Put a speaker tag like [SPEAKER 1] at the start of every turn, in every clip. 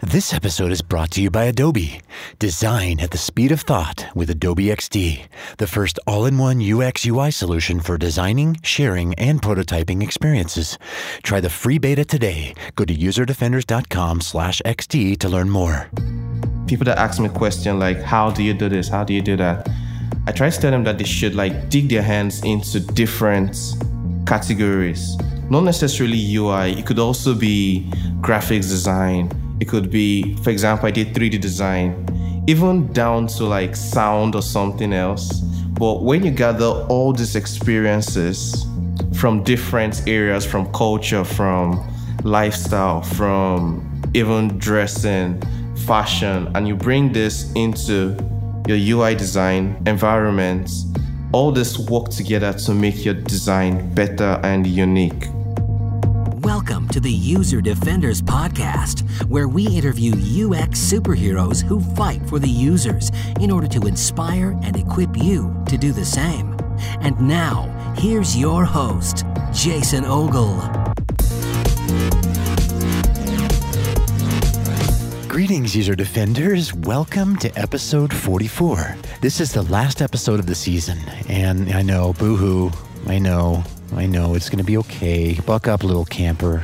[SPEAKER 1] This episode is brought to you by Adobe. Design at the speed of thought with Adobe XD, the first all-in-one UX UI solution for designing, sharing, and prototyping experiences. Try the free beta today. Go to userdefenders.com/XD to learn more.
[SPEAKER 2] People that ask me a question like, how do you do this? How do you do that? I try to tell them that they should dig their hands into different categories. Not necessarily UI. It could also be graphics design. It could be, for example, I did 3D design, even down to sound or something else. But when you gather all these experiences from different areas, from culture, from lifestyle, from even dressing, fashion, and you bring this into your UI design environment, all this work together to make your design better and unique.
[SPEAKER 3] Welcome to the User Defenders Podcast, where we interview UX superheroes who fight for the users in order to inspire and equip you to do the same. And now, here's your host, Jason Ogle.
[SPEAKER 1] Greetings, User Defenders. Welcome to episode 44. This is the last episode of the season, and I know, boo-hoo, I know, it's going to be okay. Buck up, little camper.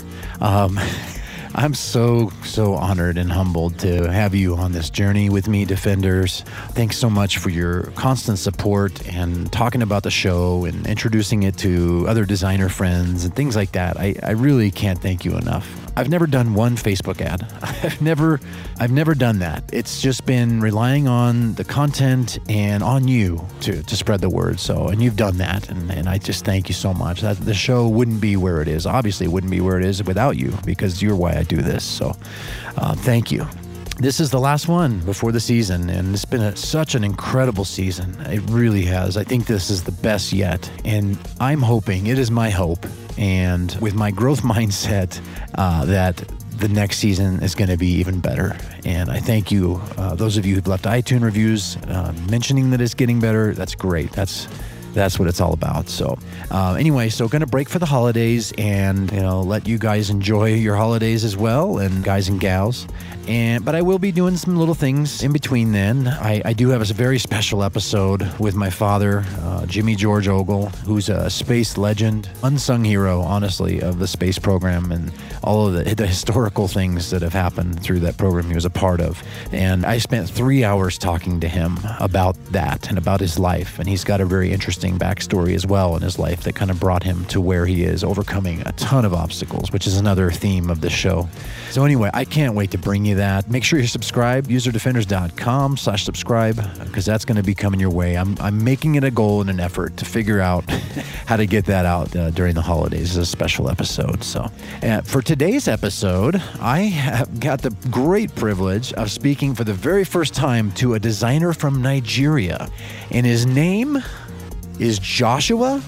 [SPEAKER 1] I'm so honored and humbled to have you on this journey with me, Defenders. Thanks so much for your constant support and talking about the show and introducing it to other designer friends and things like that. I really can't thank you enough. I've never done one Facebook ad. I've never done that. It's just been relying on the content and on you to spread the word. And you've done that, and I just thank you so much. The show wouldn't be where it is. Obviously, it wouldn't be where it is without you, because you're why I do this. So thank you. This is the last one before the season, and it's been such an incredible season. It really has. I think this is the best yet, and I'm hoping, it is my hope, and with my growth mindset, that the next season is going to be even better. And I thank you, those of you who've left iTunes reviews, mentioning that it's getting better. That's great. That's what it's all about. So anyway, going to break for the holidays and, let you guys enjoy your holidays as well, and guys and gals. But I will be doing some little things in between then. I do have a very special episode with my father, Jimmy George Ogle, who's a space legend, unsung hero, honestly, of the space program and all of the historical things that have happened through that program he was a part of. And I spent 3 hours talking to him about that and about his life. And he's got a very interesting backstory as well in his life that kind of brought him to where he is, overcoming a ton of obstacles, which is another theme of the show. So anyway, I can't wait to bring you that. Make sure you're subscribed, userdefenders.com/subscribe, because that's going to be coming your way. I'm making it a goal and an effort to figure out how to get that out during the holidays as a special episode. So for today's episode, I have got the great privilege of speaking for the very first time to a designer from Nigeria, and his name is Joshua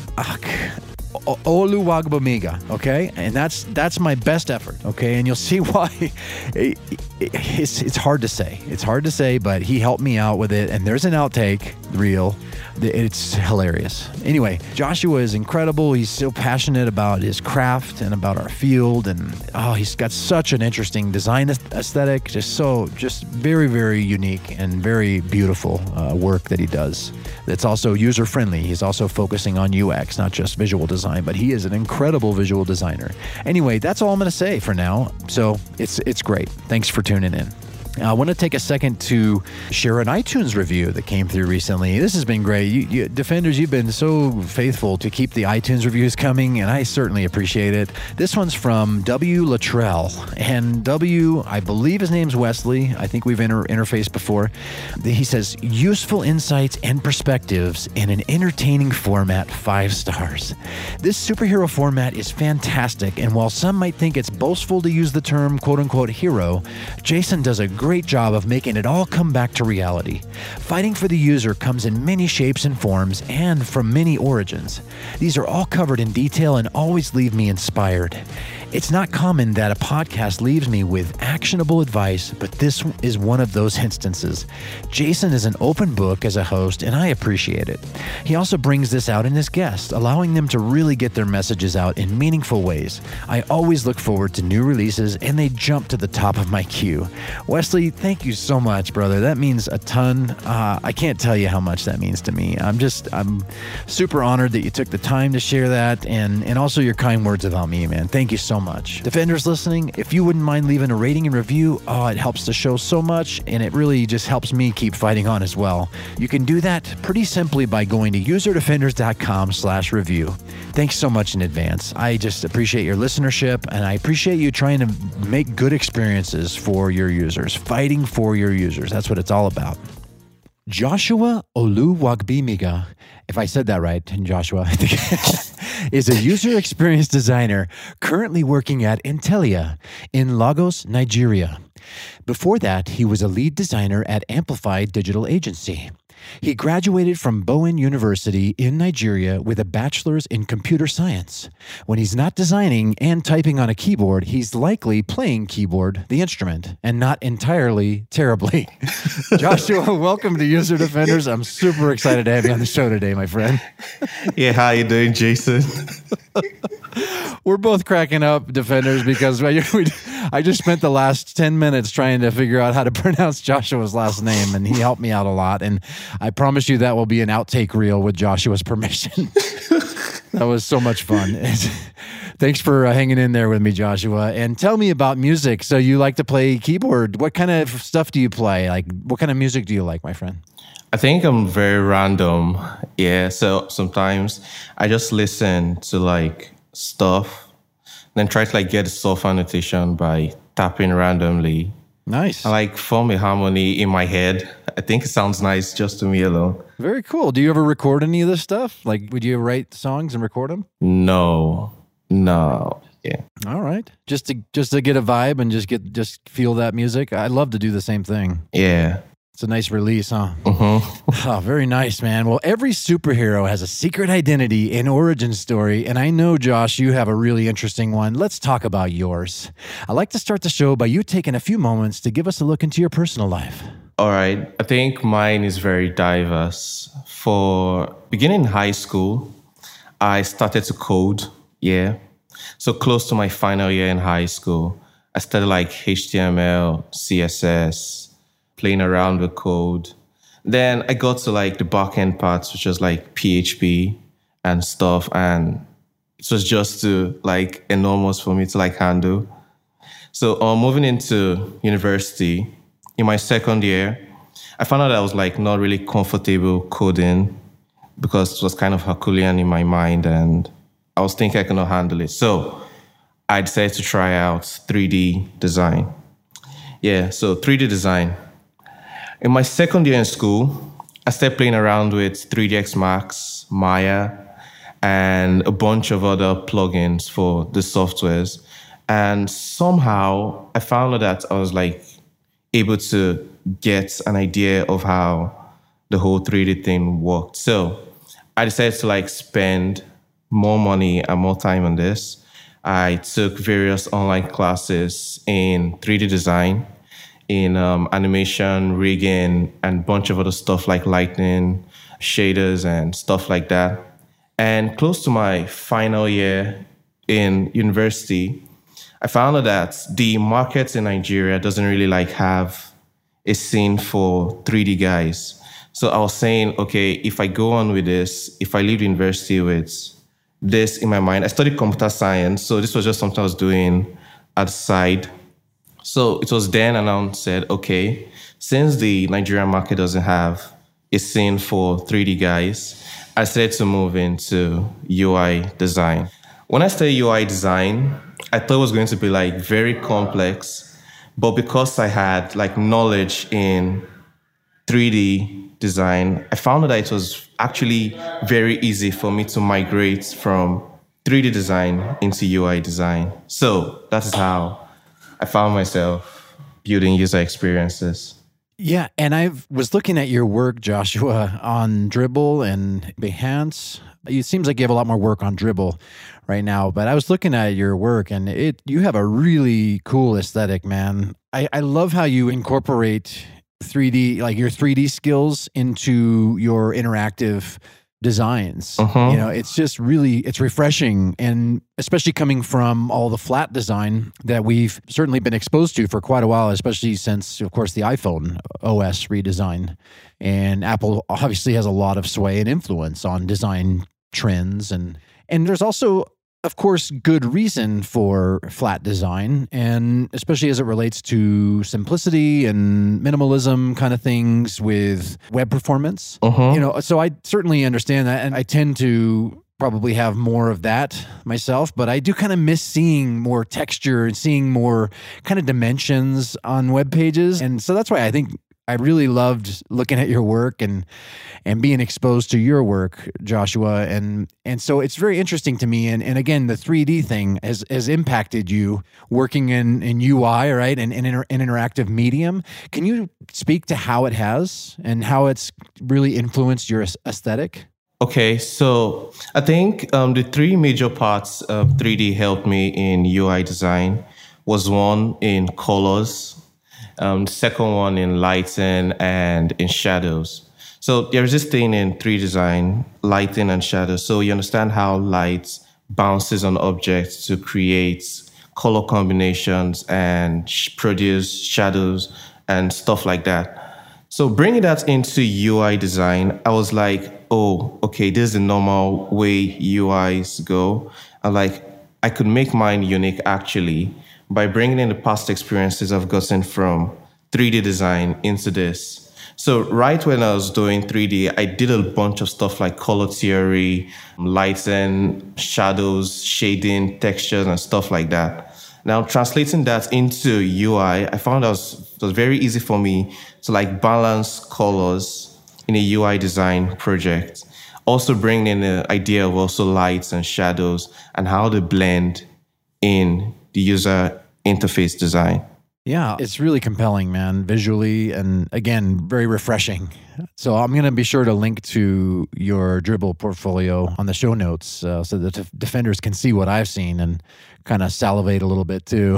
[SPEAKER 1] Oluwagbemiga, okay? And that's my best effort, okay? And you'll see why it's hard to say. It's hard to say, but he helped me out with it, and there's an outtake, reel. It's hilarious. Anyway, Joshua is incredible. He's so passionate about his craft and about our field, and he's got such an interesting design aesthetic, just very, very unique and very beautiful work that he does. That's also user-friendly. He's also focusing on UX, not just visual design, but he is an incredible visual designer. Anyway, that's all I'm going to say for now. So it's great. Thanks for tuning in. I want to take a second to share an iTunes review that came through recently. This has been great. You Defenders, you've been so faithful to keep the iTunes reviews coming, and I certainly appreciate it. This one's from W. Luttrell, and W, I believe his name's Wesley. I think we've interfaced before. He says, useful insights and perspectives in an entertaining format, 5 stars. This superhero format is fantastic, and while some might think it's boastful to use the term quote-unquote hero, Jason does a great job of making it all come back to reality. Fighting for the user comes in many shapes and forms and from many origins. These are all covered in detail and always leave me inspired. It's not common that a podcast leaves me with actionable advice, but this is one of those instances. Jason is an open book as a host, and I appreciate it. He also brings this out in his guests, allowing them to really get their messages out in meaningful ways. I always look forward to new releases, and they jump to the top of my queue. Wesley, thank you so much, brother. That means a ton. I can't tell you how much that means to me. I'm super honored that you took the time to share that, and also your kind words about me, man. Thank you so much. Defenders listening, if you wouldn't mind leaving a rating and review, it helps the show so much, and it really just helps me keep fighting on as well. You can do that pretty simply by going to userdefenders.com/review. Thanks so much in advance. I just appreciate your listenership, and I appreciate you trying to make good experiences for your users, fighting for your users. That's what it's all about. Joshua Oluwagbemiga, if I said that right, Joshua, I think, is a user experience designer currently working at Intelia in Lagos, Nigeria. Before that, he was a lead designer at Amplify Digital Agency. He graduated from Bowen University in Nigeria with a bachelor's in computer science. When he's not designing and typing on a keyboard, he's likely playing keyboard, the instrument, and not entirely terribly. Joshua, welcome to User Defenders. I'm super excited to have you on the show today, my friend.
[SPEAKER 2] Yeah, how you doing, Jason?
[SPEAKER 1] We're both cracking up, Defenders, because I just spent the last 10 minutes trying to figure out how to pronounce Joshua's last name, and he helped me out a lot. And I promise you that will be an outtake reel with Joshua's permission. That was so much fun. Thanks for hanging in there with me, Joshua. And tell me about music. So you like to play keyboard. What kind of stuff do you play? Like, what kind of music do you like, my friend?
[SPEAKER 2] I think I'm very random. Yeah, so sometimes I just listen to like stuff, then try to like get a software notation by tapping randomly.
[SPEAKER 1] Nice.
[SPEAKER 2] I like form a harmony in my head. I think it sounds nice just to me alone.
[SPEAKER 1] Very cool. Do you ever record any of this stuff? Like, would you write songs and record them?
[SPEAKER 2] No. Yeah.
[SPEAKER 1] All right. Just to get a vibe and just feel that music. I love to do the same thing.
[SPEAKER 2] Yeah.
[SPEAKER 1] It's a nice release, huh?
[SPEAKER 2] Mm-hmm.
[SPEAKER 1] Oh, very nice, man. Well, every superhero has a secret identity and origin story, and I know, Josh, you have a really interesting one. Let's talk about yours. I'd like to start the show by you taking a few moments to give us a look into your personal life.
[SPEAKER 2] All right. I think mine is very diverse. For beginning in high school, I started to code. Yeah. So close to my final year in high school, I studied like HTML, CSS, playing around with code. Then I got to like the backend parts, which was like PHP and stuff. And it was just too like enormous for me to like handle. So moving into university, in my second year, I found out I was like not really comfortable coding because it was kind of Herculean in my mind and I was thinking I could not handle it. So I decided to try out 3D design. Yeah, so 3D design. In my second year in school, I started playing around with 3ds Max, Maya, and a bunch of other plugins for the softwares. And somehow I found out that I was like able to get an idea of how the whole 3D thing worked. So I decided to like spend more money and more time on this. I took various online classes in 3D design, in animation, rigging, and a bunch of other stuff like lighting, shaders, and stuff like that. And close to my final year in university, I found out that the market in Nigeria doesn't really like have a scene for 3D guys. So I was saying, okay, if I go on with this, if I leave university with this in my mind, I studied computer science. So this was just something I was doing at the side. So it was then and I said, okay, since the Nigerian market doesn't have a scene for 3D guys, I started to move into UI design. When I started UI design, I thought it was going to be like very complex, but because I had like knowledge in 3D design, I found that it was actually very easy for me to migrate from 3D design into UI design. So that is how I found myself building user experiences.
[SPEAKER 1] Yeah, and I was looking at your work, Joshua, on Dribbble and Behance. It seems like you have a lot more work on Dribbble right now, but I was looking at your work, and you have a really cool aesthetic, man. I love how you incorporate 3D, like your 3D skills into your interactive designs. You know, it's just really, it's refreshing, and especially coming from all the flat design that we've certainly been exposed to for quite a while, especially since, of course, the iPhone OS redesign. And Apple obviously has a lot of sway and influence on design trends, and there's also, of course, good reason for flat design, and especially as it relates to simplicity and minimalism kind of things with web performance. You know, so I certainly understand that, and I tend to probably have more of that myself, but I do kind of miss seeing more texture and seeing more kind of dimensions on web pages. And so that's why I think I really loved looking at your work and being exposed to your work, Joshua. And so it's very interesting to me. And again, the 3D thing has impacted you working in UI, right? And in interactive medium. Can you speak to how it has and how it's really influenced your aesthetic?
[SPEAKER 2] Okay, so I think the three major parts of 3D helped me in UI design was one in colors, the second one in lighting and in shadows. So there's this thing in 3D design, lighting and shadows. So you understand how light bounces on objects to create color combinations and produce shadows and stuff like that. So bringing that into UI design, I was like, oh, okay, this is the normal way UIs go. And like, I could make mine unique actually by bringing in the past experiences I've gotten from 3D design into this. So right when I was doing 3D, I did a bunch of stuff like color theory, lighting, shadows, shading, textures, and stuff like that. Now, translating that into UI, I found it was very easy for me to like balance colors in a UI design project. Also bring in the idea of also lights and shadows and how they blend in the user interface design.
[SPEAKER 1] Yeah, it's really compelling, man, visually, and again, very refreshing. So I'm going to be sure to link to your Dribbble portfolio on the show notes so that defenders can see what I've seen and kind of salivate a little bit too.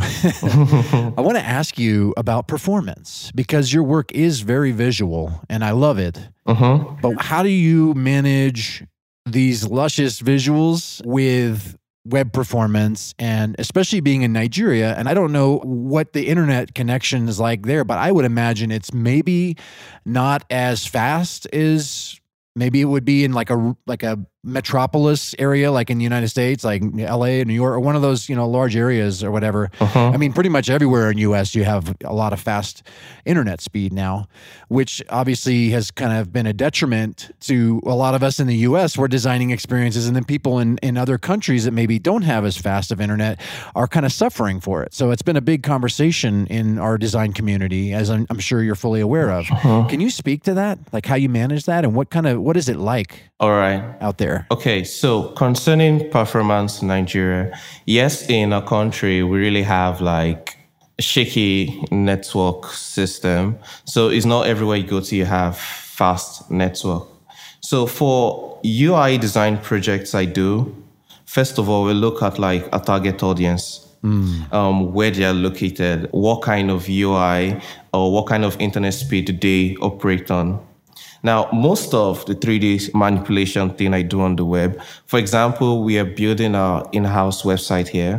[SPEAKER 1] I want to ask you about performance because your work is very visual and I love it. But how do you manage these luscious visuals with web performance, and especially being in Nigeria? And I don't know what the internet connection is like there, but I would imagine it's maybe not as fast as maybe it would be in like a metropolis area, like in the United States, like LA, New York, or one of those, large areas or whatever. I mean, pretty much everywhere in US, you have a lot of fast internet speed now, which obviously has kind of been a detriment to a lot of us in the US. We're designing experiences, and then people in other countries that maybe don't have as fast of internet are kind of suffering for it. So it's been a big conversation in our design community, as I'm sure you're fully aware of. Can you speak to that? Like how you manage that, and what is it like
[SPEAKER 2] All right.
[SPEAKER 1] out there?
[SPEAKER 2] Okay, so concerning performance in Nigeria, yes, in our country, we really have like a shaky network system. So it's not everywhere you go to, you have fast network. So for UI design projects I do, first of all, we look at like a target audience, where they are located, what kind of UI or what kind of internet speed do they operate on. Now, most of the 3D manipulation thing I do on the web, for example, we are building our in-house website here,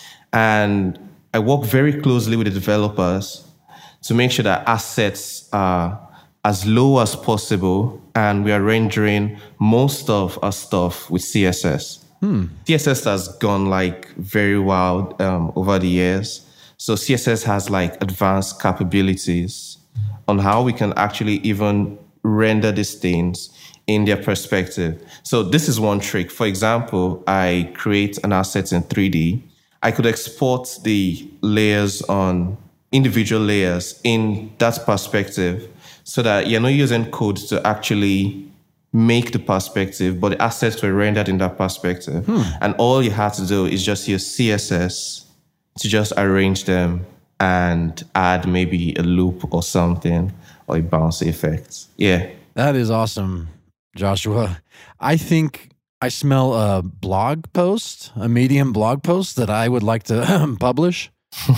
[SPEAKER 2] and I work very closely with the developers to make sure that assets are as low as possible, and we are rendering most of our stuff with CSS. CSS has gone like very wild over the years. So CSS has like advanced capabilities on how we can actually even render these things in their perspective. So this is one trick. For example, I create an asset in 3D. I could export the layers on individual layers in that perspective so that you're not using code to actually make the perspective, but the assets were rendered in that perspective. And all you have to do is just use CSS to just arrange them and add maybe a loop or something or a bounce effect. Yeah.
[SPEAKER 1] That is awesome, Joshua. I think I smell a blog post, a Medium blog post that I would like to publish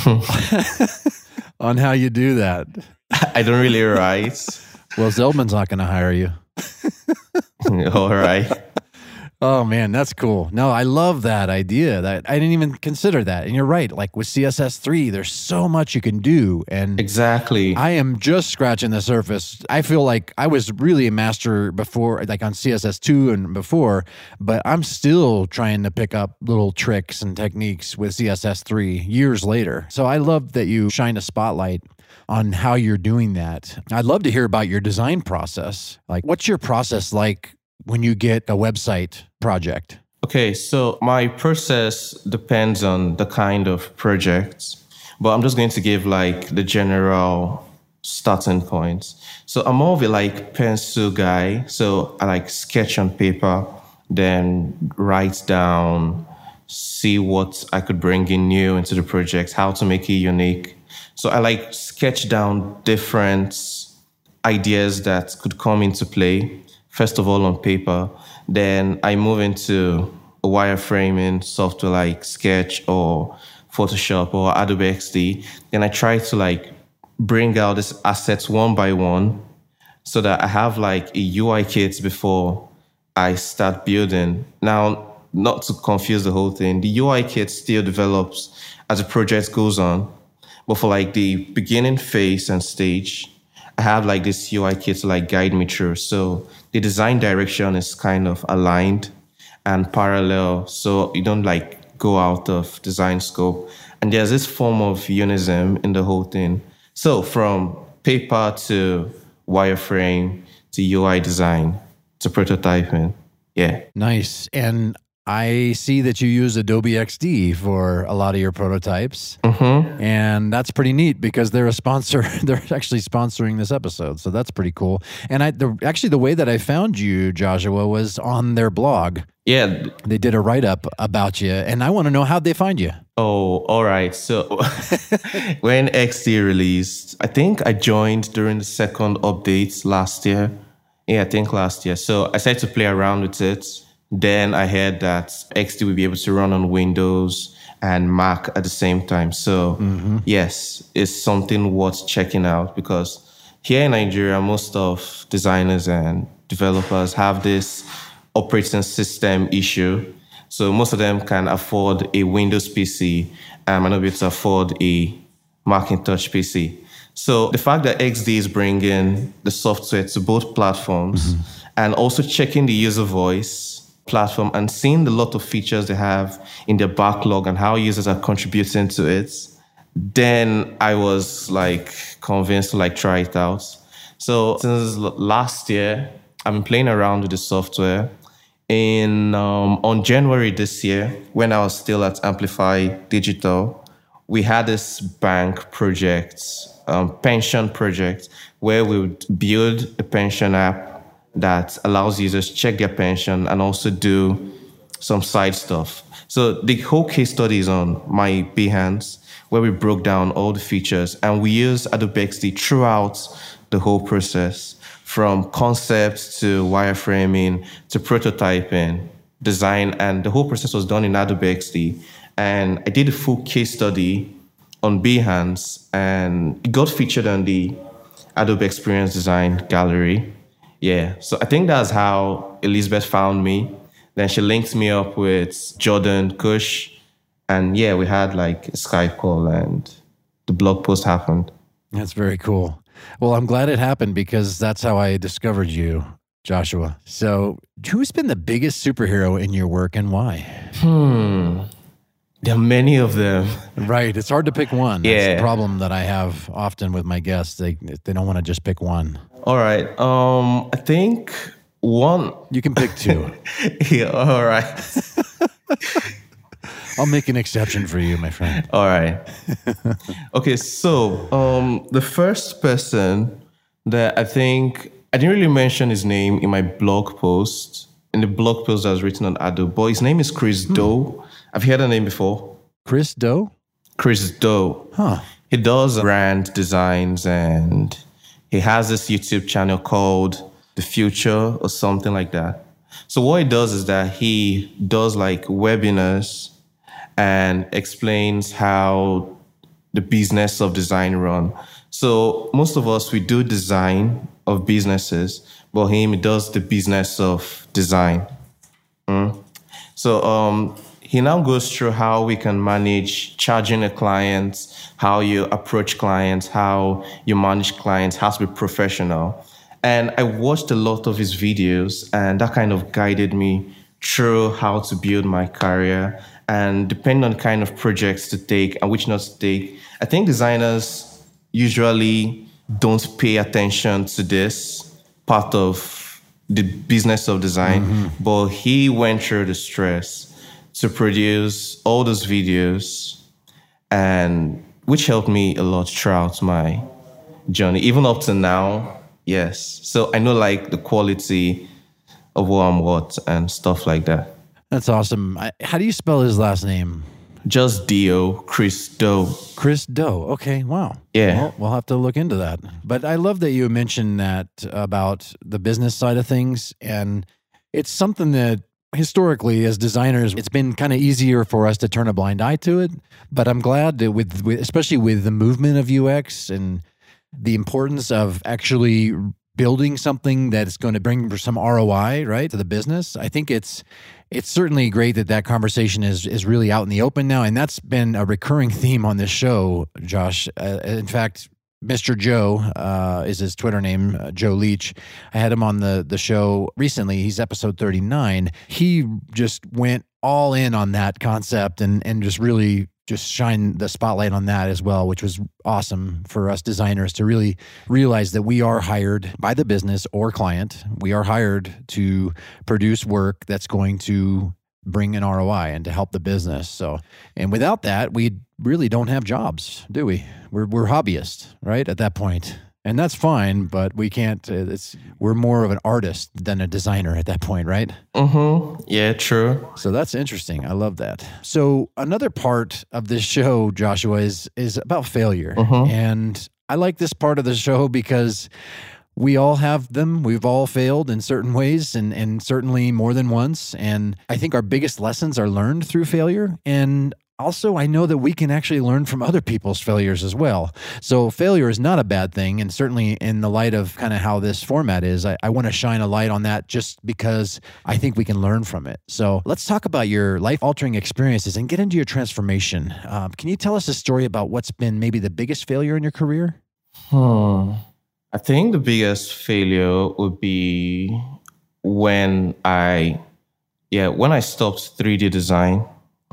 [SPEAKER 1] on how you do that.
[SPEAKER 2] I don't really write.
[SPEAKER 1] Well, Zeldman's not going to hire you.
[SPEAKER 2] All right.
[SPEAKER 1] Oh, man, that's cool. No, I love that idea. That I didn't even consider that. And you're right. Like with CSS3, there's so much you can do. And
[SPEAKER 2] exactly.
[SPEAKER 1] I am just scratching the surface. I feel like I was really a master before, like on CSS2 and before, but I'm still trying to pick up little tricks and techniques with CSS3 years later. So I love that you shine a spotlight on how you're doing that. I'd love to hear about your design process. Like, what's your process like when you get a website project?
[SPEAKER 2] Okay, so my process depends on the kind of project, but I'm just going to give like the general starting points. So I'm more of a like pencil guy. So I like sketch on paper, then write down, see what I could bring in new into the project, how to make it unique. So I like sketch down different ideas that could come into play. First of all, on paper, then I move into a wireframing software like Sketch or Photoshop or Adobe XD. Then I try to like bring out these assets one by one so that I have like a UI kit before I start building. Now, not to confuse the whole thing, the UI kit still develops as the project goes on. But for like the beginning phase and stage, I have like this UI kit to like guide me through. So the design direction is kind of aligned and parallel, so you don't like go out of design scope. And there's this form of unison in the whole thing. So from paper to wireframe to UI design to prototyping. Yeah.
[SPEAKER 1] Nice. And I see that you use Adobe XD for a lot of your prototypes.
[SPEAKER 2] Mm-hmm.
[SPEAKER 1] And that's pretty neat because they're a sponsor. They're actually sponsoring this episode. So that's pretty cool. And actually, the way that I found you, Joshua, was on their blog.
[SPEAKER 2] Yeah.
[SPEAKER 1] They did a write-up about you. And I want to know how'd they find you.
[SPEAKER 2] Oh, all right. So when XD released, I think I joined during the second update last year. Yeah, I think last year. So I started to play around with it. Then I heard that XD will be able to run on Windows and Mac at the same time. So yes, it's something worth checking out because here in Nigeria, most of designers and developers have this operating system issue. So most of them can afford a Windows PC and might not be able to afford a Macintosh PC. So the fact that XD is bringing the software to both platforms and also checking the user voice platform and seeing the lot of features they have in their backlog and how users are contributing to it, then I was like convinced to like try it out. So since last year, I've been playing around with the software. On January this year, when I was still at Amplify Digital, we had this bank project, pension project, where we would build a pension app that allows users to check their pension and also do some side stuff. So the whole case study is on my Behance, where we broke down all the features and we used Adobe XD throughout the whole process, from concept to wireframing to prototyping, design, and the whole process was done in Adobe XD. And I did a full case study on Behance and it got featured on the Adobe Experience Design Gallery. Yeah, so I think that's how Elizabeth found me. Then she linked me up with Jordan Kush. And yeah, we had like a Skype call and the blog post happened.
[SPEAKER 1] That's very cool. Well, I'm glad it happened because that's how I discovered you, Joshua. So who's been the biggest superhero in your work and why?
[SPEAKER 2] There are many of them.
[SPEAKER 1] Right. It's hard to pick one.
[SPEAKER 2] Yeah.
[SPEAKER 1] That's the problem that I have often with my guests. They don't want to just pick one.
[SPEAKER 2] All right. I think one.
[SPEAKER 1] You can pick two.
[SPEAKER 2] Yeah. All right.
[SPEAKER 1] I'll make an exception for you, my friend.
[SPEAKER 2] All right. Okay. So, the first person that I think I didn't really mention his name in my blog post, in the blog post that was written on Adobe, but his name is Chris Do. Have you heard the name before?
[SPEAKER 1] Chris Do?
[SPEAKER 2] Chris Do.
[SPEAKER 1] Huh.
[SPEAKER 2] He does brand designs, and he has this YouTube channel called The Future or something like that. So what he does is that he does like webinars and explains how the business of design run. So most of us, we do design of businesses, but him, he does the business of design. So he now goes through how we can manage charging a client, how you approach clients, how you manage clients, how to be professional. And I watched a lot of his videos, and that kind of guided me through how to build my career and depending on the kind of projects to take and which not to take. I think designers usually don't pay attention to this part of the business of design, but he went through the stress to produce all those videos, and which helped me a lot throughout my journey, even up to now. Yes. So I know like the quality of what and stuff like that.
[SPEAKER 1] That's awesome. How do you spell his last name?
[SPEAKER 2] Just D-O, Chris Do.
[SPEAKER 1] Chris Do. Okay, wow.
[SPEAKER 2] Yeah.
[SPEAKER 1] Well, we'll have to look into that. But I love that you mentioned that about the business side of things. And it's something that historically as designers, it's been kind of easier for us to turn a blind eye to it. But I'm glad that with especially with the movement of UX and the importance of actually building something that's going to bring some ROI, right, to the business. I think it's certainly great that conversation is really out in the open now, and that's been a recurring theme on this show, Josh. In fact, Mr. Joe is his Twitter name, Joe Leach. I had him on the show recently. He's episode 39. He just went all in on that concept and just really just shine the spotlight on that as well, which was awesome for us designers to really realize that we are hired by the business or client. We are hired to produce work that's going to bring an ROI and to help the business. So, and without that, we really don't have jobs, do we? We're hobbyists, right? At that point. And that's fine, but we can't, we're more of an artist than a designer at that point, right?
[SPEAKER 2] Yeah, true.
[SPEAKER 1] So that's interesting. I love that. So another part of this show, Joshua, is about failure. And I like this part of the show because we all have them. We've all failed in certain ways and certainly more than once. And I think our biggest lessons are learned through failure. And also, I know that we can actually learn from other people's failures as well. So failure is not a bad thing. And certainly in the light of kind of how this format is, I want to shine a light on that just because I think we can learn from it. So let's talk about your life-altering experiences and get into your transformation. Can you tell us a story about what's been maybe the biggest failure in your career?
[SPEAKER 2] I think the biggest failure would be when I stopped 3D design.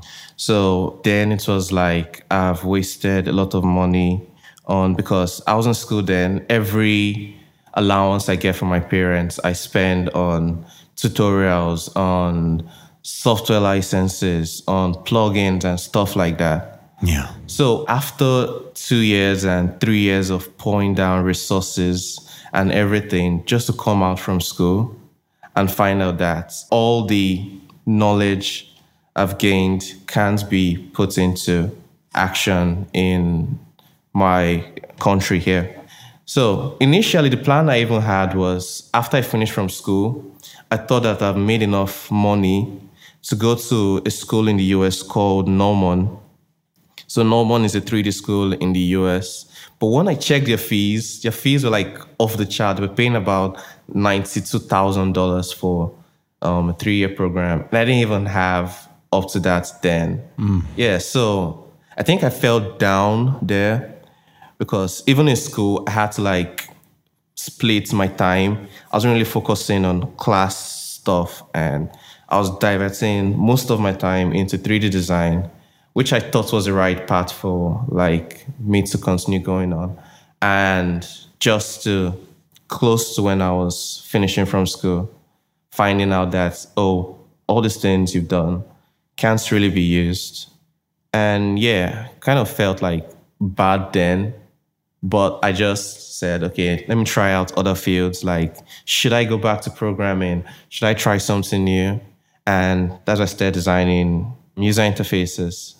[SPEAKER 2] So then it was like I've wasted a lot of money because I was in school then. Every allowance I get from my parents, I spend on tutorials, on software licenses, on plugins and stuff like that.
[SPEAKER 1] Yeah.
[SPEAKER 2] So after 2 years and 3 years of pouring down resources and everything just to come out from school and find out that all the knowledge I've gained can't be put into action in my country here. So initially, the plan I even had was after I finished from school, I thought that I've made enough money to go to a school in the US called Norman. So Norman is a 3D school in the US. But when I checked their fees were like off the chart. They were paying about $92,000 for a 3-year program. And I didn't even have up to that then. Yeah, so I think I fell down there because even in school, I had to like split my time. I wasn't really focusing on class stuff and I was diverting most of my time into 3D design, which I thought was the right path for like me to continue going on. And just to close to when I was finishing from school, finding out that, all these things you've done can't really be used. And yeah, kind of felt like bad then, but I just said, okay, let me try out other fields. Like, should I go back to programming? Should I try something new? And that's why I started designing user interfaces.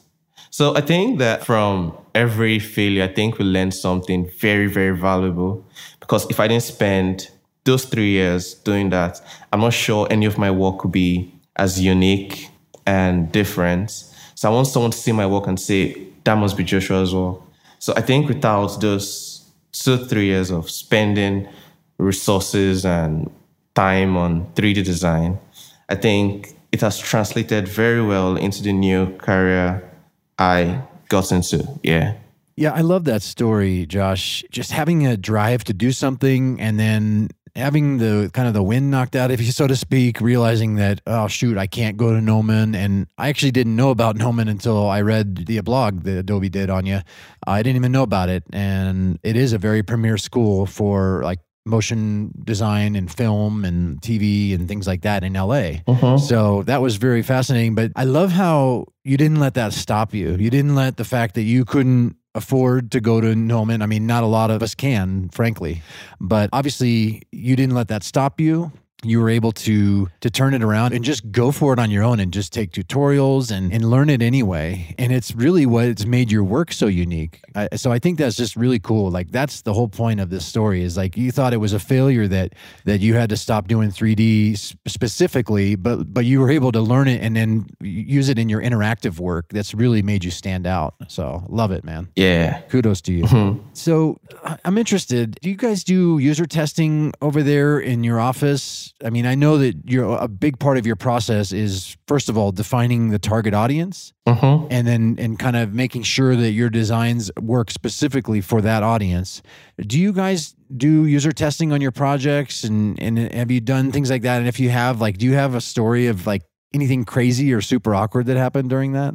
[SPEAKER 2] So I think that from every failure, I think we learned something very, very valuable. Because if I didn't spend those 3 years doing that, I'm not sure any of my work would be as unique and different. So I want someone to see my work and say, that must be Joshua as well. So I think without those 2-3 years of spending resources and time on 3D design, I think it has translated very well into the new career I got into. Yeah.
[SPEAKER 1] Yeah, I love that story, Josh. Just having a drive to do something and then having the kind of the wind knocked out of you, so to speak, realizing that, oh, shoot, I can't go to Gnomon. And I actually didn't know about Gnomon until I read the blog that Adobe did on you. I didn't even know about it. And it is a very premier school for like motion design and film and TV and things like that in LA. So that was very fascinating. But I love how you didn't let that stop you. You didn't let the fact that you couldn't afford to go to Gnomon. I mean, not a lot of us can, frankly. But obviously, you didn't let that stop you. You were able to turn it around and just go for it on your own and just take tutorials and learn it anyway. And it's really what's made your work so unique. So I think that's just really cool. Like that's the whole point of this story is like you thought it was a failure that you had to stop doing 3D specifically, but you were able to learn it and then use it in your interactive work. That's really made you stand out. So love it, man.
[SPEAKER 2] Yeah.
[SPEAKER 1] Kudos to you. So I'm interested. Do you guys do user testing over there in your office? I mean, I know that a big part of your process is, first of all, defining the target audience and then kind of making sure that your designs work specifically for that audience. Do you guys do user testing on your projects and have you done things like that? And if you have, like, do you have a story of like anything crazy or super awkward that happened during that?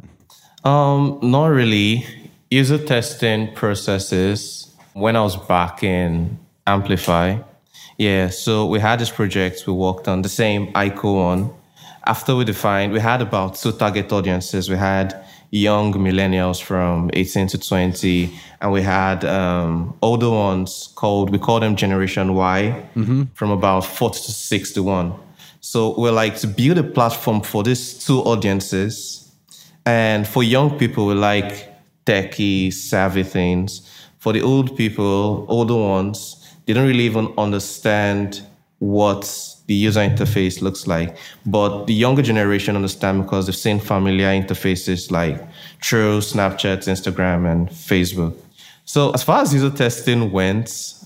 [SPEAKER 2] Not really. User testing processes when I was back in Amplify. Yeah, so we had this project we worked on, the same ICO one. After we had about 2 target audiences. We had young millennials from 18 to 20, and we had older ones we call them Generation Y, from about 40 to 61. So we're like to build a platform for these 2 audiences. And for young people, we like techie, savvy things. For the older ones, they don't really even understand what the user interface looks like. But the younger generation understand because they've seen familiar interfaces like through Snapchat, Instagram, and Facebook. So as far as user testing went,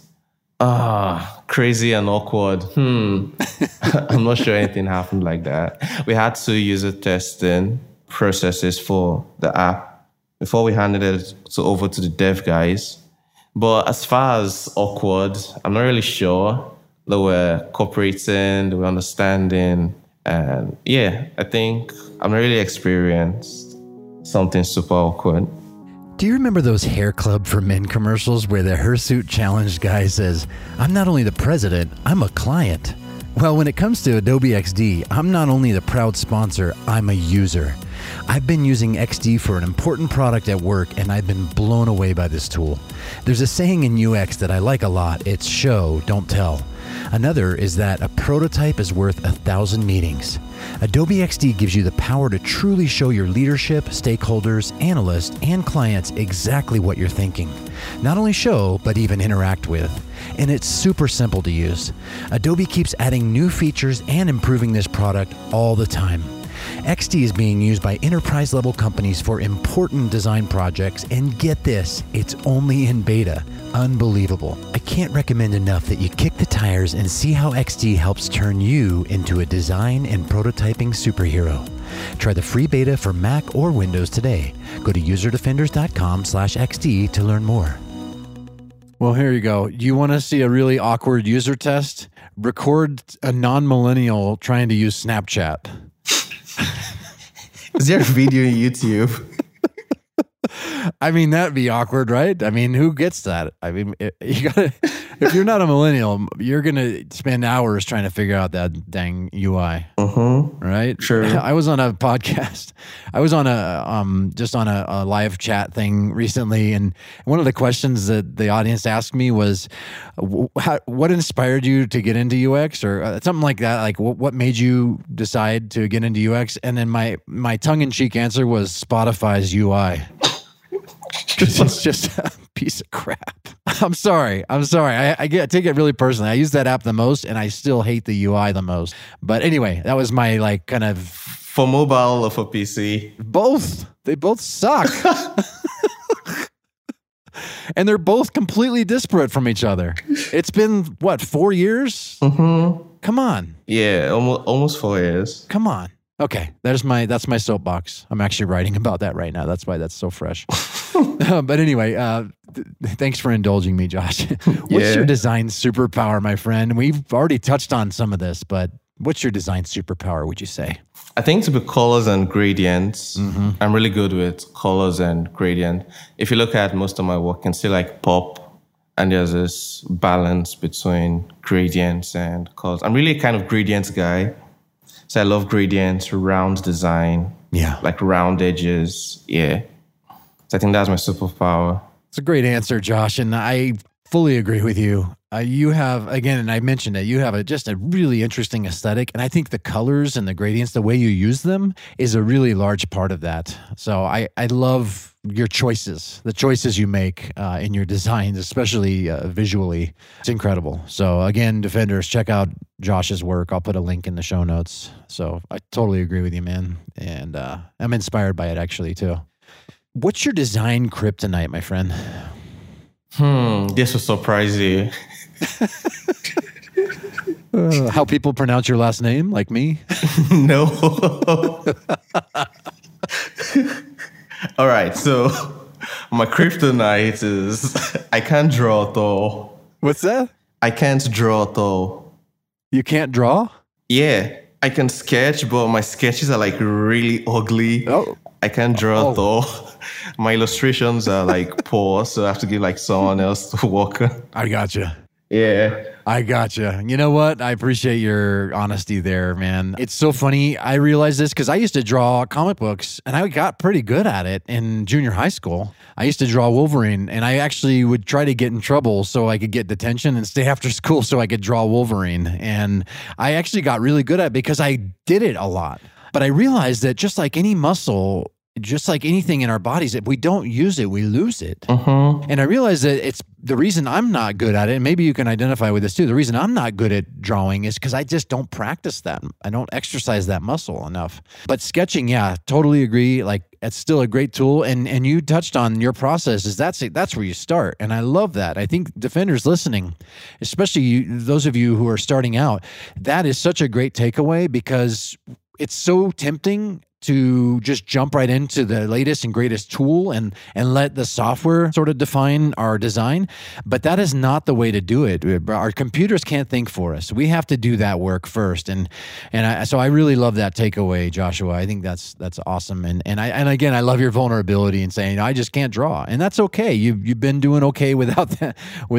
[SPEAKER 2] crazy and awkward. I'm not sure anything happened like that. We had 2 user testing processes for the app before we handed it over to the dev guys. But as far as awkward, I'm not really sure. They were cooperating, they were understanding. And yeah, I think I've not really experienced something super awkward.
[SPEAKER 1] Do you remember those Hair Club for Men commercials where the hirsute challenged guy says, "I'm not only the president, I'm a client"? Well, when it comes to Adobe XD, I'm not only the proud sponsor, I'm a user. I've been using XD for an important product at work, and I've been blown away by this tool. There's a saying in UX that I like a lot. It's show, don't tell. Another is that a prototype is worth 1,000 meetings. Adobe XD gives you the power to truly show your leadership, stakeholders, analysts, and clients exactly what you're thinking. Not only show, but even interact with. And it's super simple to use. Adobe keeps adding new features and improving this product all the time. XD is being used by enterprise-level companies for important design projects, and get this, it's only in beta. Unbelievable. I can't recommend enough that you kick the tires and see how XD helps turn you into a design and prototyping superhero. Try the free beta for Mac or Windows today. Go to userdefenders.com/XD to learn more. Well, here you go. You want to see a really awkward user test? Record a non-millennial trying to use Snapchat.
[SPEAKER 2] Is there a video on YouTube?
[SPEAKER 1] I mean, that'd be awkward, right? I mean, who gets that? I mean, you gotta. If you're not a millennial, you're going to spend hours trying to figure out that dang UI. Right?
[SPEAKER 2] Sure.
[SPEAKER 1] I was on a podcast. I was on just on a live chat thing recently, and one of the questions that the audience asked me was, what inspired you to get into UX, or something like that? Like, what made you decide to get into UX? And then my tongue-in-cheek answer was Spotify's UI. It's just a piece of crap. I'm sorry. I take it really personally. I use that app the most, and I still hate the UI the most. But anyway, that was my like kind of
[SPEAKER 2] For mobile or for PC?
[SPEAKER 1] both. They both suck. And they're both completely disparate from each other. It's been, what, 4 years? Come on.
[SPEAKER 2] Yeah, almost 4 years.
[SPEAKER 1] Come on. Okay, that's my soapbox. I'm actually writing about that right now. That's why that's so fresh. But anyway, thanks for indulging me, Josh. What's your design superpower, my friend? We've already touched on some of this, but what's your design superpower, would you say?
[SPEAKER 2] I think to be colors and gradients. I'm really good with colors and gradient. If you look at most of my work, you can see like pop, and there's this balance between gradients and colors. I'm really a kind of gradients guy. So I love gradients, round design, like round edges. Yeah. So I think that's my superpower.
[SPEAKER 1] It's a great answer, Josh, and I fully agree with you. You have, again, and I mentioned it, you have just a really interesting aesthetic, and I think the colors and the gradients, the way you use them, is a really large part of that. So I love your choices, the choices you make in your designs, especially visually. It's incredible. So again, Defenders, check out Josh's work. I'll put a link in the show notes. So I totally agree with you, man. And I'm inspired by it actually too. What's your design kryptonite, my friend?
[SPEAKER 2] This will surprise you.
[SPEAKER 1] How people pronounce your last name, like me?
[SPEAKER 2] No. All right, so my kryptonite is I can't draw at all.
[SPEAKER 1] What's that?
[SPEAKER 2] I can't draw at all.
[SPEAKER 1] You can't draw?
[SPEAKER 2] Yeah, I can sketch, but my sketches are like really ugly.
[SPEAKER 1] Oh.
[SPEAKER 2] I can't draw at all. My illustrations are like poor, so I have to give like someone else to work on.
[SPEAKER 1] I gotcha.
[SPEAKER 2] Yeah.
[SPEAKER 1] I gotcha. You know what? I appreciate your honesty there, man. It's so funny. I realized this because I used to draw comic books and I got pretty good at it in junior high school. I used to draw Wolverine, and I actually would try to get in trouble so I could get detention and stay after school so I could draw Wolverine. And I actually got really good at it because I did it a lot. But I realized that just like any muscle, just like anything in our bodies, if we don't use it, we lose it. And I realized that it's the reason I'm not good at it, and maybe you can identify with this too, the reason I'm not good at drawing is because I just don't practice that. I don't exercise that muscle enough. But sketching, yeah, totally agree. Like, it's still a great tool. And you touched on your process is that's where you start. And I love that. I think Defenders listening, especially those of you who are starting out, that is such a great takeaway because it's so tempting to just jump right into the latest and greatest tool and let the software sort of define our design. But that is not the way to do it. Our computers can't think for us. We have to do that work first. So I really love that takeaway, Joshua. I think that's awesome. And again, I love your vulnerability in saying, I just can't draw. And that's okay. You've been doing okay without that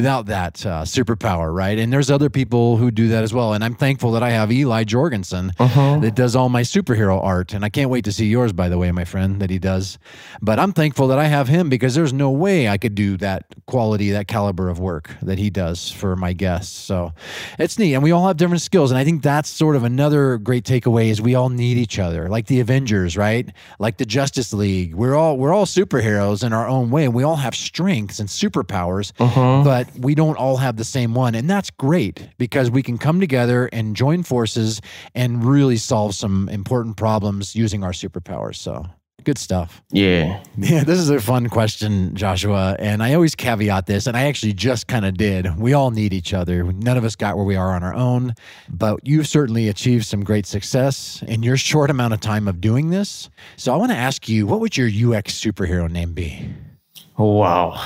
[SPEAKER 1] superpower, right? And there's other people who do that as well. And I'm thankful that I have Eli Jorgensen that does all my superhero art. And I can't wait to see yours, by the way, my friend, that he does. But I'm thankful that I have him because there's no way I could do that quality, that caliber of work that he does for my guests. So it's neat. And we all have different skills. And I think that's sort of another great takeaway is we all need each other, like the Avengers, right? Like the Justice League. We're all superheroes in our own way. And we all have strengths and superpowers, but we don't all have the same one. And that's great because we can come together and join forces and really solve some important problems using our superpowers. So good stuff.
[SPEAKER 2] Yeah,
[SPEAKER 1] this is a fun question, Joshua. And I always caveat this, and I actually just kind of did. We all need each other. None of us got where we are on our own, but you've certainly achieved some great success in your short amount of time of doing this. So I want to ask you, what would your UX superhero name be?
[SPEAKER 2] Wow.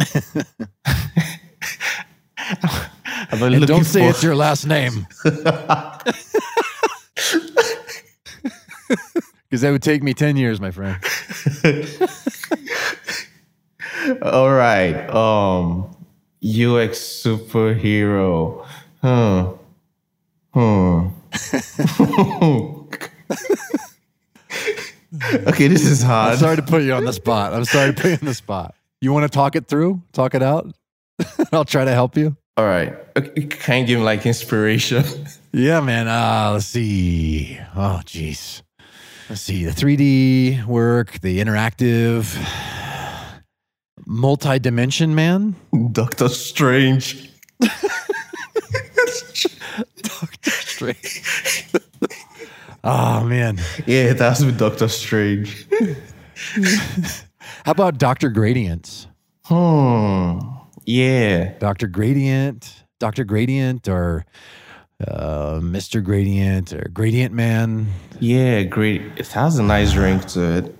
[SPEAKER 1] And don't say it's your last name. Because that would take me 10 years, my friend.
[SPEAKER 2] All right. UX superhero. Okay, this is hard.
[SPEAKER 1] I'm sorry to put you on the spot. You want to talk it through? Talk it out? I'll try to help you.
[SPEAKER 2] All right. Okay, can you give me like inspiration?
[SPEAKER 1] Yeah, man. Let's see. Oh, geez. Let's see. The 3D work, the interactive, multi-dimension man.
[SPEAKER 2] Doctor Strange.
[SPEAKER 1] Doctor Strange. Oh, man.
[SPEAKER 2] Yeah, it has to be Doctor Strange.
[SPEAKER 1] How about Dr. Gradients?
[SPEAKER 2] Yeah.
[SPEAKER 1] Dr. Gradient, or Mr. Gradient, or Gradient Man.
[SPEAKER 2] Yeah, great. It has a nice ring to it.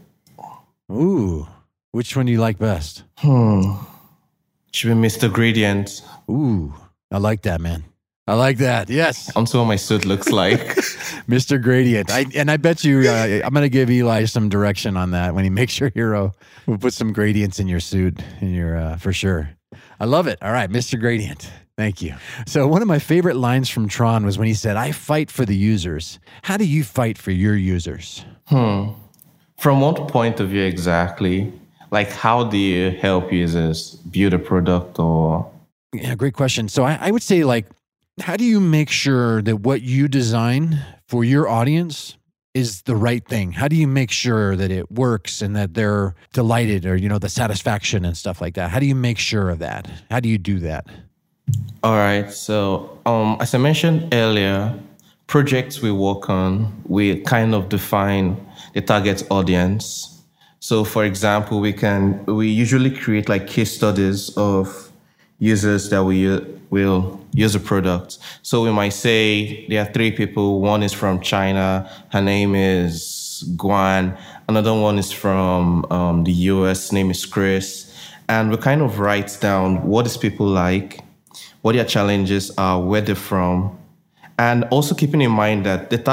[SPEAKER 1] Ooh. Which one do you like best?
[SPEAKER 2] Should be Mr. Gradient.
[SPEAKER 1] Ooh. I like that, man. I like that. Yes.
[SPEAKER 2] Onto what my suit looks like.
[SPEAKER 1] Mr. Gradient. I bet you, I'm going to give Eli some direction on that when he makes your hero. We'll put some gradients in your suit, for sure. I love it. All right, Mr. Gradient. Thank you. So one of my favorite lines from Tron was when he said, "I fight for the users." How do you fight for your users?
[SPEAKER 2] From what point of view exactly? Like, how do you help users build a product or?
[SPEAKER 1] Yeah, great question. So I would say, like, how do you make sure that what you design for your audience is the right thing? How do you make sure that it works and that they're delighted, or, the satisfaction and stuff like that? How do you make sure of that? How do you do that?
[SPEAKER 2] All right. So, as I mentioned earlier, projects we work on, we kind of define the target audience. So, for example, we usually create like case studies of users that will use a product. So we might say there are 3 people. One is from China. Her name is Guan. Another one is from the US. Name is Chris. And we kind of write down what these people like, what their challenges are, where they're from. And also keeping in mind that the